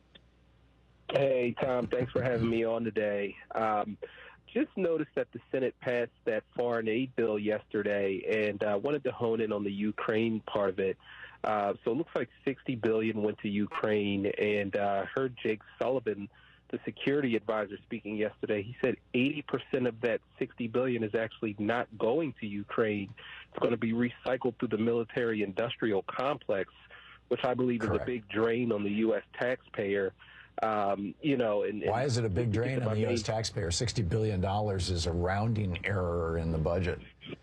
Hey, Tom. Thanks for having me on today. Um, just noticed that the Senate passed that foreign aid bill yesterday, and uh, wanted to hone in on the Ukraine part of it. Uh, so it looks like sixty billion dollars went to Ukraine, and uh, heard Jake Sullivan, the security advisor, speaking yesterday. He said eighty percent of that sixty billion dollars is actually not going to Ukraine. It's going to be recycled through the military-industrial complex, which I believe Correct. is a big drain on the U S taxpayer. Um, you know, and, and why is it a big drain on the U S taxpayer? sixty billion dollars is a rounding error in the budget.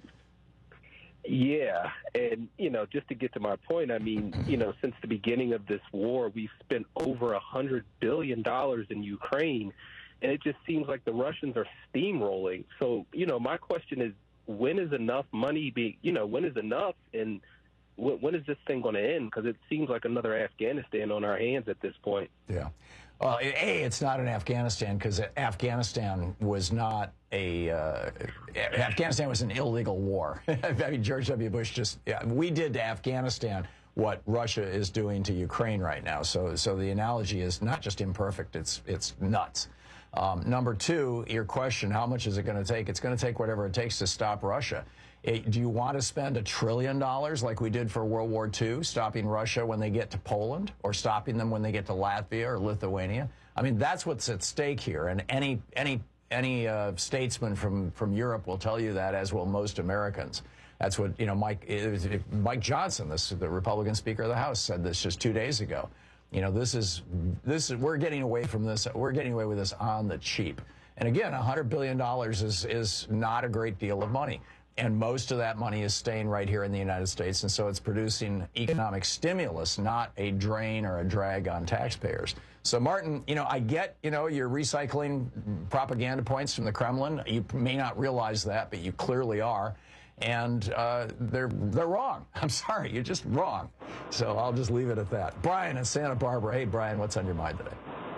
Yeah, and, you know, just to get to my point, I mean, you know, since the beginning of this war, we've spent over one hundred billion dollars in Ukraine, and it just seems like the Russians are steamrolling. So, you know, my question is, when is enough money be, you know, when is enough, and when, when is this thing going to end? Because it seems like another Afghanistan on our hands at this point. Yeah. Well, A, it's not in Afghanistan because Afghanistan was not a uh, Afghanistan was an illegal war. I mean, George W. Bush just yeah, we did to Afghanistan what Russia is doing to Ukraine right now. So, so the analogy is not just imperfect; it's it's nuts. Um, number two, your question: how much is it going to take? It's going to take whatever it takes to stop Russia. It, do you want to spend a trillion dollars like we did for World War Two, stopping Russia when they get to Poland, or stopping them when they get to Latvia or Lithuania? I mean, that's what's at stake here. And any any any uh, statesman from from Europe will tell you that, as will most Americans. That's what you know. Mike it was, it, Mike Johnson, this the Republican Speaker of the House, said this just two days ago. You know, this is this is we're getting away from this. We're getting away with this on the cheap. And again, one hundred billion dollars is is not a great deal of money. And most of that money is staying right here in the United States. And so it's producing economic stimulus, not a drain or a drag on taxpayers. So, Martin, you know, I get, you know, you're recycling propaganda points from the Kremlin. You may not realize that, but you clearly are. And uh, they're they're wrong. I'm sorry, you're just wrong. So I'll just leave it at that. Brian in Santa Barbara. Hey, Brian, what's on your mind today?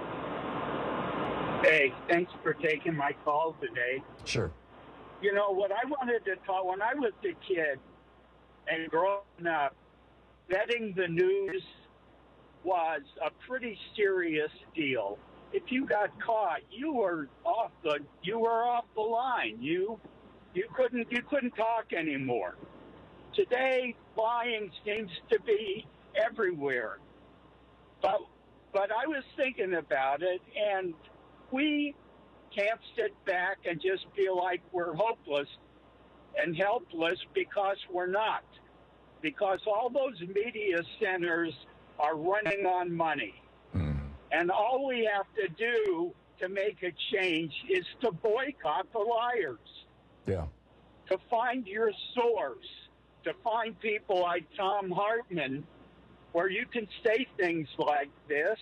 Hey, thanks for taking my call today. Sure. You know, what I wanted to talk, when I was a kid and growing up, vetting the news was a pretty serious deal. If you got caught, you were off the you were off the line. You you couldn't you couldn't talk anymore. Today, lying seems to be everywhere. But but I was thinking about it, and we can't sit back and just feel like we're hopeless and helpless, because we're not. Because all those media centers are running on money. Mm. And all we have to do to make a change is to boycott the liars. Yeah. To find your source, to find people like Thom Hartmann, where you can say things like this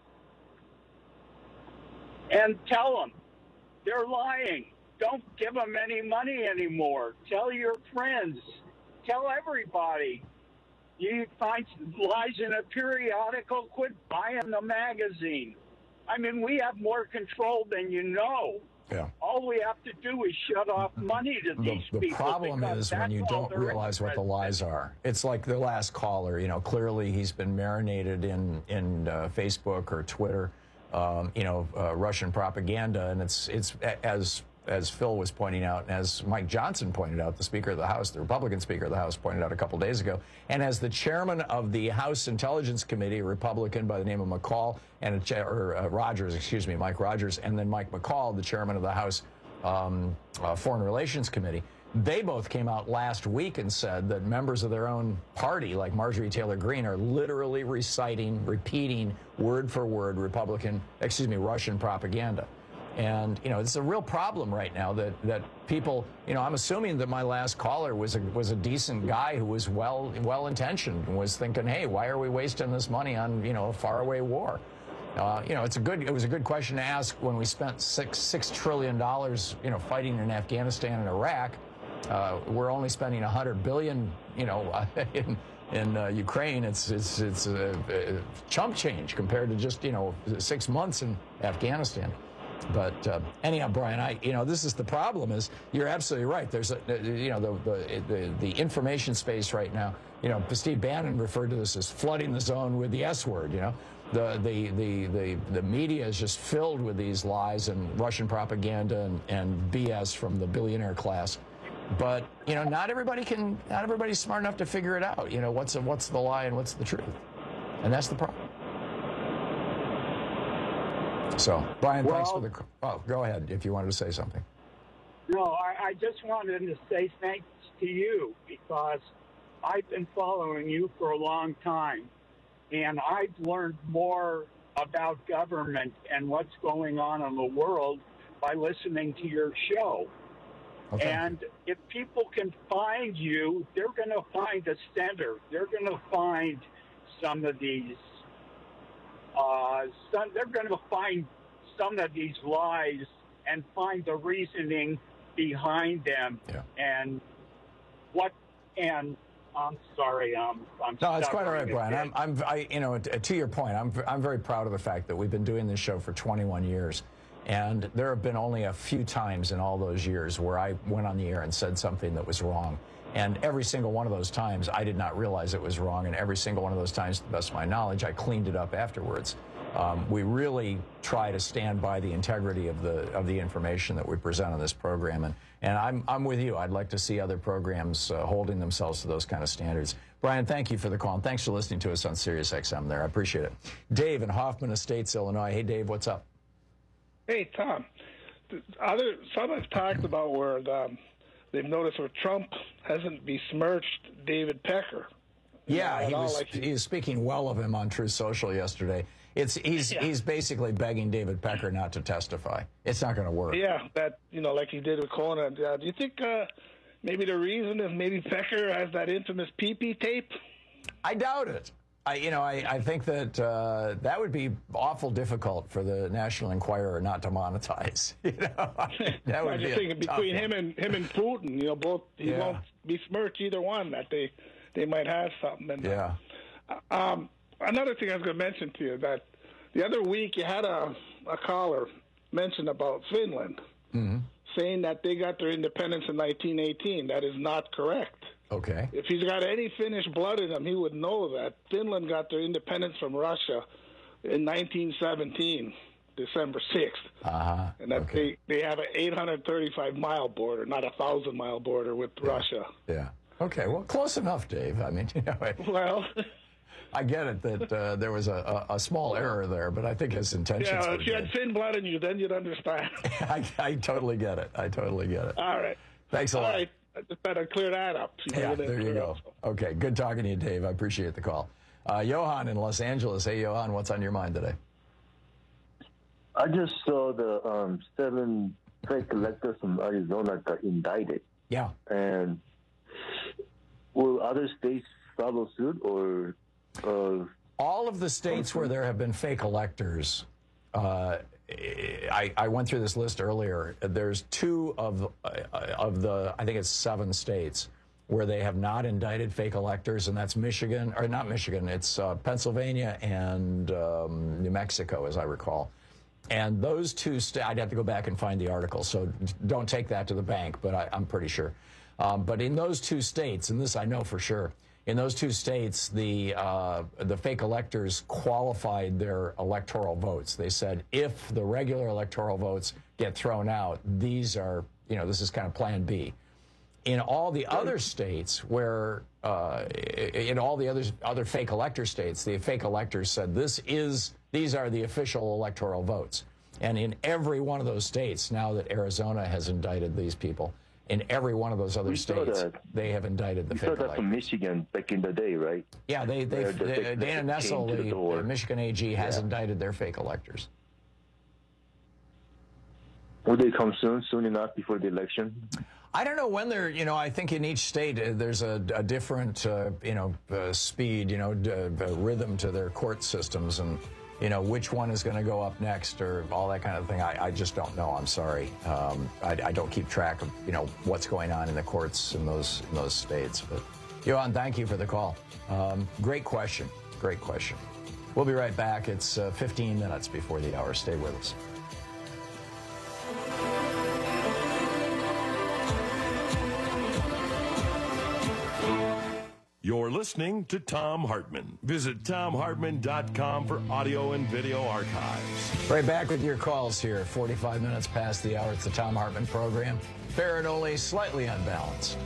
and tell them they're lying. Don't give them any money anymore. Tell your friends. Tell everybody. You find lies in a periodical, quit buying the magazine. I mean, we have more control than you know. Yeah. All we have to do is shut off money to these The, the people. problem is when you don't realize what the lies are. It's like the last caller. You know, clearly he's been marinated in in uh, Facebook or Twitter, um, you know, uh, Russian propaganda, and it's it's as as Phil was pointing out, and as Mike Johnson pointed out, the Speaker of the House, the Republican Speaker of the House, pointed out a couple days ago, and as the chairman of the House Intelligence Committee, a Republican by the name of McCall, and a, or uh, Rogers, excuse me, Mike Rogers, and then Mike McCall, the chairman of the House um, uh, Foreign Relations Committee, they both came out last week and said that members of their own party, like Marjorie Taylor Greene, are literally reciting, repeating word for word Republican, excuse me, Russian propaganda. And, you know, it's a real problem right now that, that people, you know, I'm assuming that my last caller was a, was a decent guy who was well, well-intentioned and was thinking, hey, why are we wasting this money on, you know, a faraway war? Uh, you know, it's a good, it was a good question to ask when we spent six, six trillion dollars, you know, fighting in Afghanistan and Iraq. Uh, we're only spending a hundred billion, you know, in, in uh, Ukraine. It's, it's, it's a, a chump change compared to just, you know, six months in Afghanistan. But uh, anyhow, Brian, I you know this is the problem. Is you're absolutely right. There's a, you know the, the the the information space right now. You know, Steve Bannon referred to this as flooding the zone with the S word. You know, the the the the the media is just filled with these lies and Russian propaganda and, and B S from the billionaire class. But you know, not everybody can. Not everybody's smart enough to figure it out. You know, what's what's the lie and what's the truth, and that's the problem. So, Brian, well, thanks for the... Oh, go ahead if you wanted to say something. No, I, I just wanted to say thanks to you because I've been following you for a long time, and I've learned more about government and what's going on in the world by listening to your show. Okay. And if people can find you, they're going to find a center. They're going to find some of these... Uh, some, they're going to find some of these lies and find the reasoning behind them. Yeah. And what? And I'm sorry, um, I'm. No, it's quite all right, Brian. I'm, I'm, I, you know, to your point, I'm, I'm very proud of the fact that we've been doing this show for twenty-one years, and there have been only a few times in all those years where I went on the air and said something that was wrong. And every single one of those times, I did not realize it was wrong. And every single one of those times, to the best of my knowledge, I cleaned it up afterwards. Um, we really try to stand by the integrity of the of the information that we present on this program. And, and I'm, I'm with you. I'd like to see other programs uh, holding themselves to those kind of standards. Brian, thank you for the call. And thanks for listening to us on Sirius X M there. I appreciate it. Dave in Hoffman Estates, Illinois. Hey, Dave, what's up? Hey, Tom. Other, some have talked about where um, they've noticed where Trump hasn't besmirched David Pecker. Yeah, know, he was, like he was speaking well of him on Truth Social yesterday. It's he's yeah. he's basically begging David Pecker not to testify. It's not going to work. Yeah, that you know, like he did with Conan. Uh, do you think uh, maybe the reason is maybe Pecker has that infamous pee-pee tape? I doubt it. I you know I, I think that uh, that would be awful difficult for the National Enquirer not to monetize. You know, that would I be just thinking between him and him and Putin, you know, both he yeah. won't besmirch either one. That they they might have something. And, yeah. Uh, um, another thing I was going to mention to you that the other week you had a a caller mention about Finland, mm-hmm. saying that they got their independence in nineteen eighteen. That is not correct. Okay. If he's got any Finnish blood in him, he would know that Finland got their independence from Russia in nineteen seventeen, December sixth. Uh-huh. And that okay. they, they have an eight hundred thirty-five mile border, not a one thousand mile border with yeah. Russia. Yeah. Okay, well, close enough, Dave. I mean, you know, I, well, I get it that uh, there was a, a, a small error there, but I think his intentions yeah, were if you good. had Finn blood in you, then you'd understand. I, I totally get it. I totally get it. All right. Thanks a lot. All right. I just thought I'd clear that up. So yeah, you there you go. Okay, good talking to you, Dave. I appreciate the call. Uh, Johan in Los Angeles. Hey, Johan, what's on your mind today? I just saw the um, seven fake electors from Arizona got indicted. Yeah. And will other states follow suit, or? Uh, All of the states where there have been fake electors, uh, I, I went through this list earlier. There's two of uh, of the, I think it's seven states where they have not indicted fake electors, and that's Michigan, or not Michigan, it's uh, Pennsylvania and um, New Mexico, as I recall. And those two, st- I'd have to go back and find the article, so don't take that to the bank, but I, I'm pretty sure. Um, but in those two states, and this I know for sure, in those two states, the uh, the fake electors qualified their electoral votes. They said if the regular electoral votes get thrown out, these are, you know, this is kind of Plan B. In all the other states where, uh, in all the other other fake elector states, the fake electors said this is these are the official electoral votes. And in every one of those states, now that Arizona has indicted these people, in every one of those other We saw states, that. they have indicted the You fake saw that electors. from Michigan back in the day, right? Yeah, they, they, Where the they fake Dana electors Nessel, came to the, the door. the Michigan A G, has Yeah. indicted their fake electors. Will they come soon, soon enough before the election? I don't know when they're, you know, I think in each state uh, there's a, a different, uh, you know, uh, speed, you know, d- uh, rhythm to their court systems, and, you know, which one is going to go up next or all that kind of thing. I, I just don't know. I'm sorry. Um, I, I don't keep track of, you know, what's going on in the courts in those in those states. But, Johan, thank you for the call. Um, great question. Great question. We'll be right back. It's uh, fifteen minutes before the hour. Stay with us. You're listening to Thom Hartmann. Visit Thom Hartmann dot com for audio and video archives. Right back with your calls here. forty-five minutes past the hour. It's the Thom Hartmann program. Fair and only slightly unbalanced.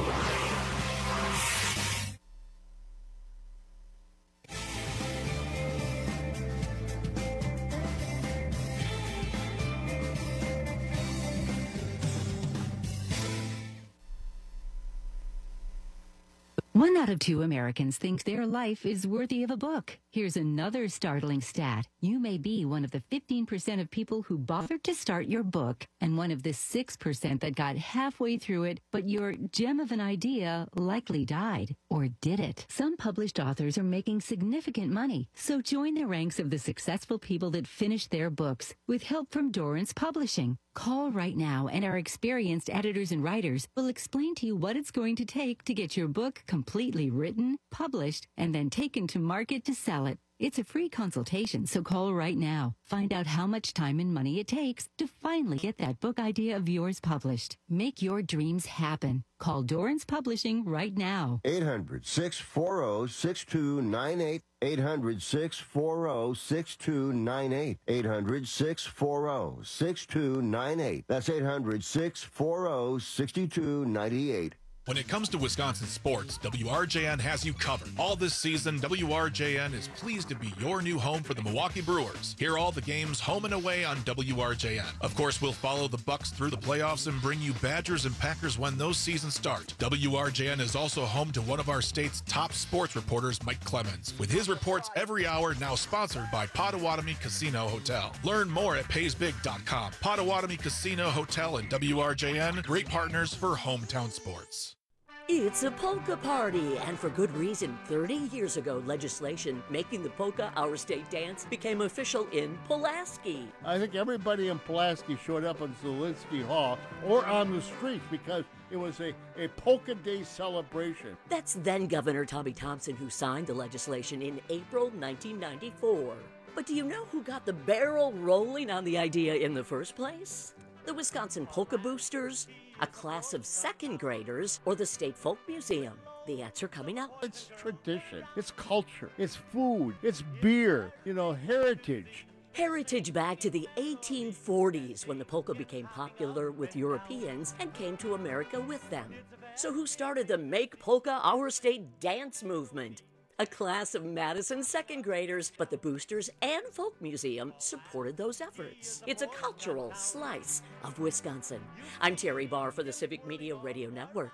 One out of two Americans think their life is worthy of a book. Here's another startling stat. You may be one of the fifteen percent of people who bothered to start your book, and one of the six percent that got halfway through it, but your gem of an idea likely died. Or did it? Some published authors are making significant money, so join the ranks of the successful people that finished their books with help from Dorrance Publishing. Call right now, and our experienced editors and writers will explain to you what it's going to take to get your book completely written, published, and then taken to market to sell it. It's a free consultation, so call right now. Find out how much time and money it takes to finally get that book idea of yours published. Make your dreams happen. Call Dorrance Publishing right now. eight hundred, six four zero, six two nine eight. eight hundred, six four zero, six two nine eight. eight hundred, six four zero, six two nine eight. That's eight hundred, six four zero, six two nine eight. When it comes to Wisconsin sports, W R J N has you covered. All this season, W R J N is pleased to be your new home for the Milwaukee Brewers. Hear all the games home and away on W R J N. Of course, we'll follow the Bucks through the playoffs and bring you Badgers and Packers when those seasons start. W R J N is also home to one of our state's top sports reporters, Mike Clemens, with his reports every hour, now sponsored by Potawatomi Casino Hotel. Learn more at pays big dot com. Potawatomi Casino Hotel and W R J N, great partners for hometown sports. It's a polka party, and for good reason. thirty years ago, legislation making the polka our state dance became official in Pulaski. I think everybody in Pulaski showed up in Zielinski Hall or on the streets because it was a, a polka day celebration. That's then Governor Tommy Thompson who signed the legislation in April nineteen ninety-four. But do you know who got the barrel rolling on the idea in the first place? The Wisconsin Polka Boosters, a class of second graders, or the State Folk Museum? The answer coming up. It's tradition, it's culture, it's food, it's beer, you know, heritage. Heritage back to the eighteen forties when the polka became popular with Europeans and came to America with them. So who started the Make Polka Our State dance movement? A class of Madison second graders, but the Boosters and Folk Museum supported those efforts. It's a cultural slice of Wisconsin. I'm Terry Barr for the Civic Media Radio Network.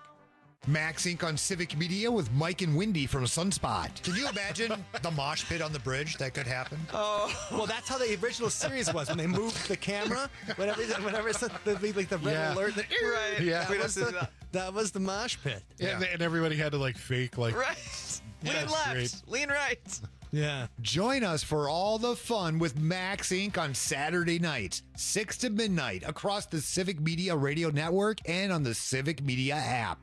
Max Incorporated on Civic Media with Mike and Wendy from Sunspot. Can you imagine the mosh pit on the bridge that could happen? Oh, well, that's how the original series was when they moved the camera. Whenever, whenever it's the, like the red Yeah. alert, the, Right. Yeah, We that was, just did the, that. that was the mosh pit. Yeah. And, and everybody had to like fake like Right. Yeah, lean left, great. lean right. Yeah. Join us for all the fun with Max Incorporated on Saturday nights, six to midnight, across the Civic Media Radio Network and on the Civic Media app.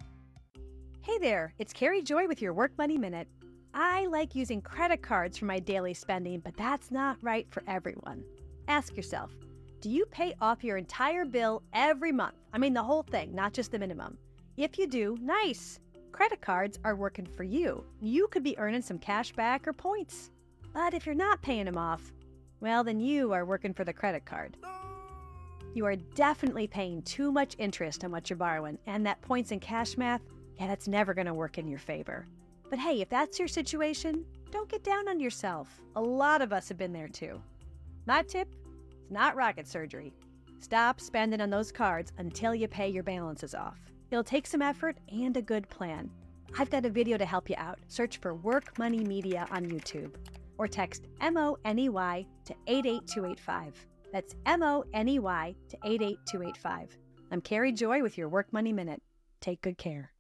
Hey there, it's Carrie Joy with your Work Money Minute. I like using credit cards for my daily spending, but that's not right for everyone. Ask yourself, do you pay off your entire bill every month? I mean the whole thing, not just the minimum. If you do, nice. Credit cards are working for you. You could be earning some cash back or points. But if you're not paying them off, well, then you are working for the credit card. You are definitely paying too much interest on what you're borrowing, and that points and cash math, yeah, that's never going to work in your favor. But hey, if that's your situation, don't get down on yourself. A lot of us have been there too. My tip, it's not rocket surgery. Stop spending on those cards until you pay your balances off. It'll take some effort and a good plan. I've got a video to help you out. Search for Work Money Media on YouTube or text M O N E Y to eight eight two eight five. That's M O N E Y to eight eight two eight five. I'm Carrie Joy with your Work Money Minute. Take good care.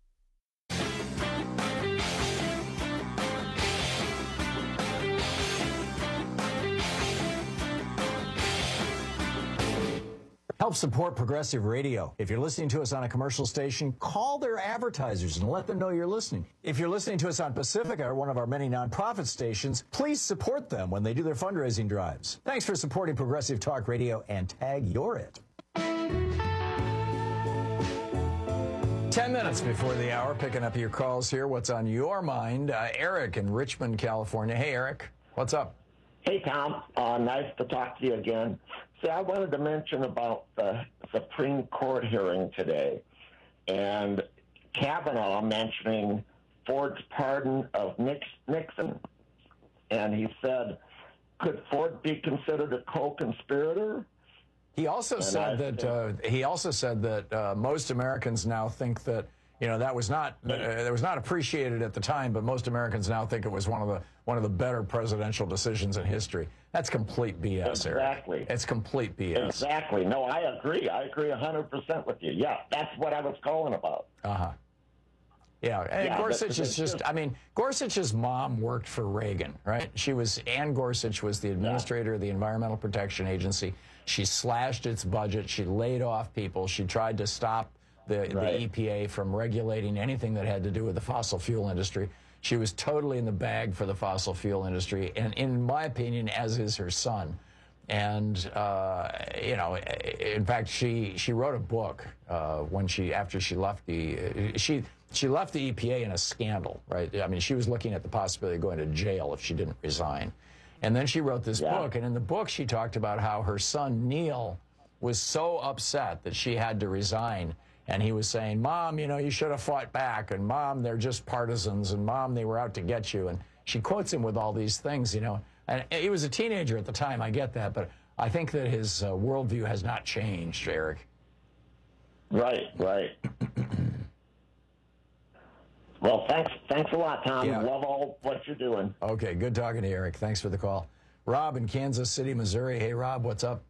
Help support Progressive Radio. If you're listening to us on a commercial station, call their advertisers and let them know you're listening. If you're listening to us on Pacifica, or one of our many nonprofit stations, please support them when they do their fundraising drives. Thanks for supporting Progressive Talk Radio, and tag you're it. Ten minutes before the hour, picking up your calls here. What's on your mind? Uh, Eric in Richmond, California. Hey, Eric. What's up? Hey, Tom. Uh, nice to talk to you again. See, I wanted to mention about the Supreme Court hearing today and Kavanaugh mentioning Ford's pardon of Nixon. And he said, could Ford be considered a co-conspirator? He also and said I that think, uh, he also said that uh, most Americans now think that, you know, that was not uh, that was not appreciated at the time, but most Americans now think it was one of the one of the better presidential decisions in history. That's complete B S, Exactly. Eric. It's complete B S. Exactly. No, I agree. I agree one hundred percent with you. Yeah, that's what I was calling about. Uh-huh. Yeah, and Yeah, Gorsuch but- is just, I mean, Gorsuch's mom worked for Reagan, right? She was, Ann Gorsuch was the administrator of the Environmental Protection Agency. She slashed its budget. She laid off people. She tried to stop the, Right. the E P A from regulating anything that had to do with the fossil fuel industry. She was totally in the bag for the fossil fuel industry, and in my opinion, as is her son. And, uh, you know, in fact, she, she wrote a book uh, when she, after she left the, she, she left the E P A in a scandal, right? I mean, she was looking at the possibility of going to jail if she didn't resign. And then she wrote this Yeah. book, and in the book she talked about how her son, Neil, was so upset that she had to resign. And he was saying, Mom, you know, you should have fought back. And Mom, they're just partisans. And Mom, they were out to get you. And she quotes him with all these things, you know. And he was a teenager at the time, I get that. But I think that his uh, worldview has not changed, Eric. Right, right. Well, thanks thanks a lot, Tom. Yeah. Love all what you're doing. Okay, good talking to you, Eric. Thanks for the call. Rob in Kansas City, Missouri. Hey, Rob, what's up?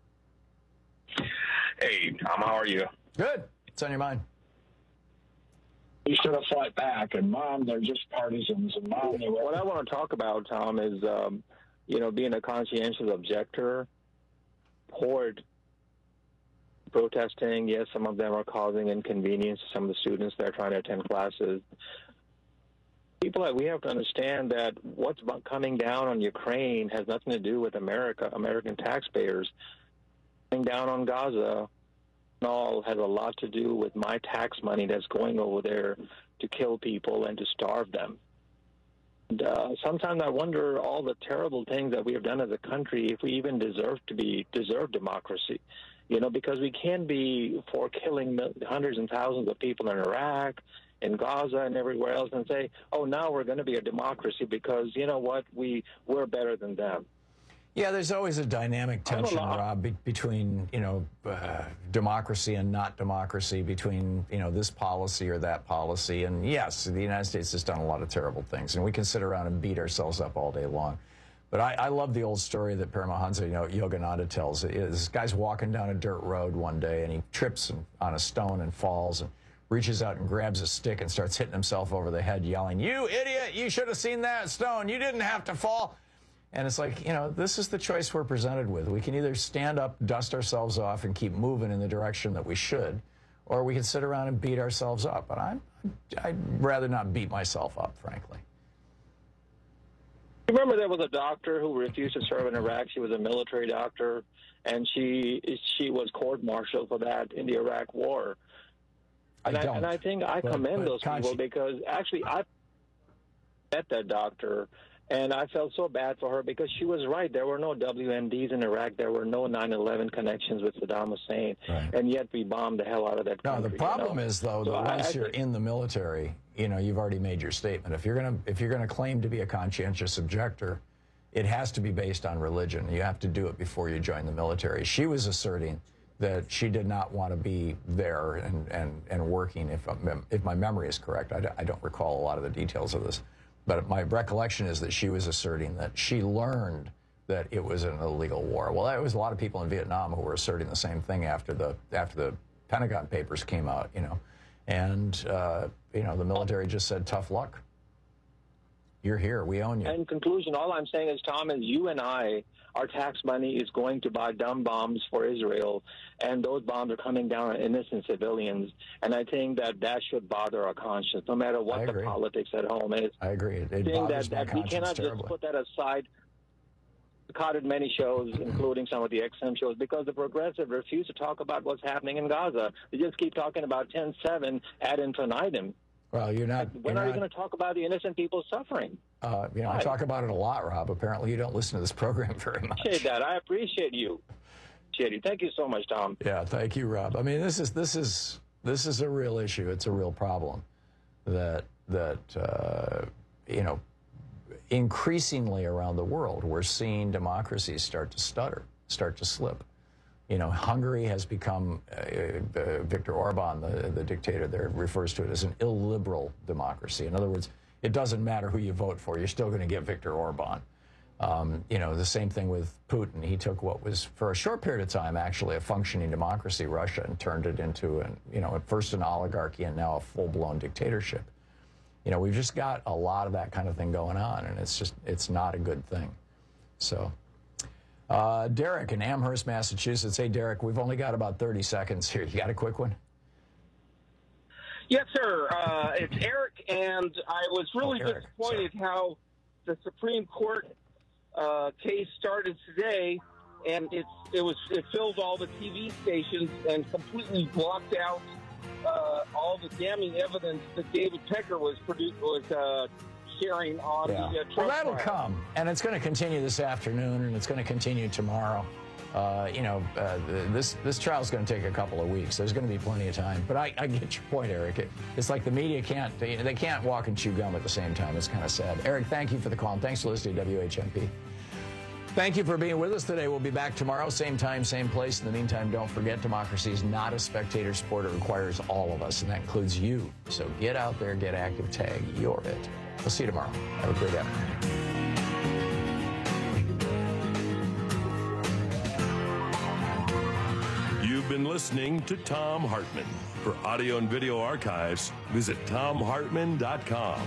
Hey, Tom, how are you? Good. What's on your mind? You should have fought back, and Mom, they're just partisans, and Mom, they were... What I want to talk about, Tom, is, um, you know, being a conscientious objector, Ford protesting, yes, some of them are causing inconvenience to some of the students that are trying to attend classes. People that we have to understand that what's coming down on Ukraine has nothing to do with America, American taxpayers. Coming down on Gaza all has a lot to do with my tax money that's going over there to kill people and to starve them. And, uh, sometimes I wonder all the terrible things that we have done as a country, if we even deserve to be deserve democracy. You know, because we can be for killing hundreds and thousands of people in Iraq, in Gaza, and everywhere else, and say, oh, now we're going to be a democracy because, you know what, we, we're better than them. Yeah, there's always a dynamic tension, Rob, be between, you know, uh, democracy and not democracy, between, you know, this policy or that policy. And yes, the United States has done a lot of terrible things, and we can sit around and beat ourselves up all day long. But I, I love the old story that Paramahansa, you know, Yogananda tells. This guy's walking down a dirt road one day, and he trips on a stone and falls and reaches out and grabs a stick and starts hitting himself over the head, yelling, "You idiot, you should have seen that stone. You didn't have to fall." And it's like, you know, this is the choice we're presented with. We can either stand up, dust ourselves off, and keep moving in the direction that we should, or we can sit around and beat ourselves up. And I'm, I'd rather not beat myself up, frankly. Remember, there was a doctor who refused to serve in Iraq. She was a military doctor, and she she was court-martialed for that in the Iraq War. And I, I, and I think I but, commend but those Conchi- people because actually I met that doctor, and I felt so bad for her because she was right. There were no W M Ds in Iraq. There were no nine eleven connections with Saddam Hussein, Right. and yet we bombed the hell out of that No, country. the problem you know? is though So that I- once I you're think- in the military, you know, you've already made your statement. If you're gonna if you're gonna claim to be a conscientious objector, it has to be based on religion. You have to do it before you join the military. She was asserting that she did not want to be there and and and working. If if my memory is correct, I, I don't recall a lot of the details of this, but my recollection is that she was asserting that she learned that it was an illegal war. Well, there was a lot of people in Vietnam who were asserting the same thing after the after the Pentagon Papers came out, you know, and uh, you know the military just said tough luck. You're here. We own you. In conclusion, all I'm saying is, Tom, is you and I, our tax money is going to buy dumb bombs for Israel, and those bombs are coming down on innocent civilians. And I think that that should bother our conscience, no matter what the politics at home is. I agree. It, it Saying bothers that, my that we conscience cannot terribly. just put that aside. Caught many shows, including some of the X M shows, because the progressive refuse to talk about what's happening in Gaza. They just keep talking about ten seven ad infinitum. Well, you're not. When you're are you not- going to talk about the innocent people suffering? Uh, you know, I Right. talk about it a lot, Rob. Apparently, you don't listen to this program very much. Appreciate that. I appreciate you. Appreciate you. Thank you so much, Tom. Yeah, thank you, Rob. I mean, this is this is this is a real issue. It's a real problem that that uh, you know, increasingly around the world, we're seeing democracies start to stutter, start to slip. You know, Hungary has become, uh, uh, Viktor Orban, the, the dictator there, refers to it as an illiberal democracy. In other words, it doesn't matter who you vote for, you're still going to get Viktor Orban. Um, you know, the same thing with Putin. He took what was, for a short period of time, actually a functioning democracy, Russia, and turned it into, an, you know, at first an oligarchy and now a full-blown dictatorship. You know, we've just got a lot of that kind of thing going on, and it's just, it's not a good thing. So... Uh, Derek in Amherst, Massachusetts. Hey, Derek, we've only got about thirty seconds here. You got a quick one? Yes, sir. Uh, it's Eric, and I was really Oh, Eric. disappointed how the Supreme Court uh, case started today, and it's it was it filled all the T V stations and completely blocked out uh, all the damning evidence that David Pecker was produ- was uh, sharing on Yeah. the uh, Well, Trump that'll trial. come, and it's going to continue this afternoon, and it's going to continue tomorrow. Uh, you know, uh, this this trial's going to take a couple of weeks. There's going to be plenty of time. But I, I get your point, Eric. It, it's like the media can't they, they can't walk and chew gum at the same time. It's kind of sad. Eric, thank you for the call, and thanks for listening to W H M P. Thank you for being with us today. We'll be back tomorrow, same time, same place. In the meantime, don't forget, democracy is not a spectator sport. It requires all of us, and that includes you. So get out there, get active, tag, you're it. We'll see you tomorrow. Have a great afternoon. You've been listening to Tom Hartman. For audio and video archives, visit tom hartman dot com.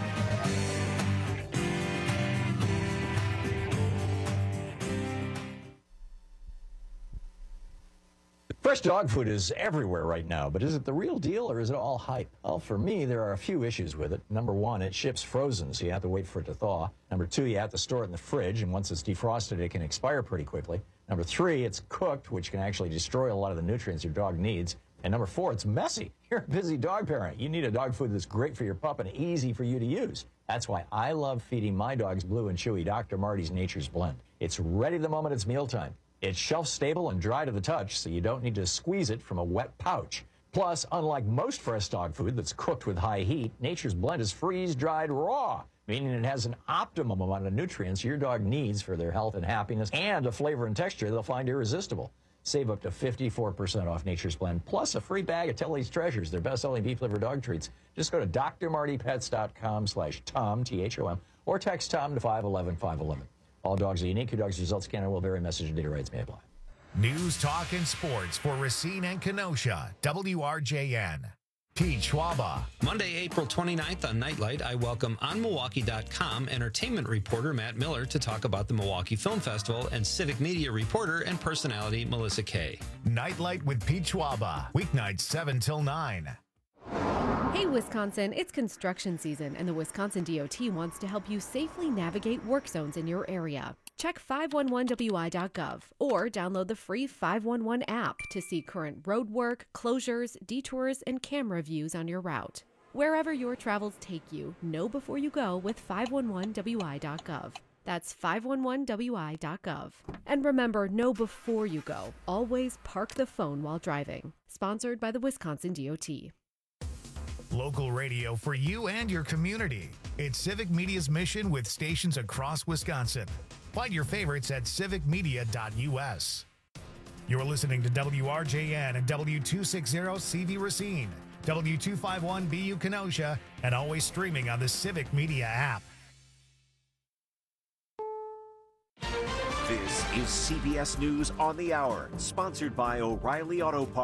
Fresh dog food is everywhere right now, but is it the real deal or is it all hype? Well, for me, there are a few issues with it. Number one, it ships frozen, so you have to wait for it to thaw. Number two, you have to store it in the fridge, and once it's defrosted, it can expire pretty quickly. Number three, it's cooked, which can actually destroy a lot of the nutrients your dog needs. And number four, it's messy. You're a busy dog parent. You need a dog food that's great for your pup and easy for you to use. That's why I love feeding my dogs Blue and Chewy Doctor Marty's Nature's Blend. It's ready the moment it's mealtime. It's shelf-stable and dry to the touch, so you don't need to squeeze it from a wet pouch. Plus, unlike most fresh dog food that's cooked with high heat, Nature's Blend is freeze-dried raw, meaning it has an optimum amount of nutrients your dog needs for their health and happiness, and a flavor and texture they'll find irresistible. Save up to fifty-four percent off Nature's Blend, plus a free bag of Telly's Treasures, their best-selling beef-flavored dog treats. Just go to d r marty pets dot com slash Tom, T H O M, or text Tom to five one one, five one one. All dogs are unique. Your dog's results can and will vary. Message and data rights may apply. News, talk, and sports for Racine and Kenosha. W R J N. Pete Schwaba. Monday, April twenty-ninth on Nightlight, I welcome on milwaukee dot com entertainment reporter Matt Miller to talk about the Milwaukee Film Festival and civic media reporter and personality Melissa Kay. Nightlight with Pete Schwaba. Weeknights seven till nine. Hey, Wisconsin, it's construction season, and the Wisconsin D O T wants to help you safely navigate work zones in your area. Check five one one W I dot gov or download the free five one one app to see current road work, closures, detours, and camera views on your route. Wherever your travels take you, know before you go with five one one W I dot gov. That's five one one W I dot gov. And remember, know before you go. Always park the phone while driving. Sponsored by the Wisconsin D O T. Local radio for you and your community. It's Civic Media's mission with stations across Wisconsin. Find your favorites at civic media dot U S. You're listening to W R J N and W two sixty C V Racine, W two fifty-one B U Kenosha, and always streaming on the Civic Media app. This is C B S News on the Hour, sponsored by O'Reilly Auto Parts.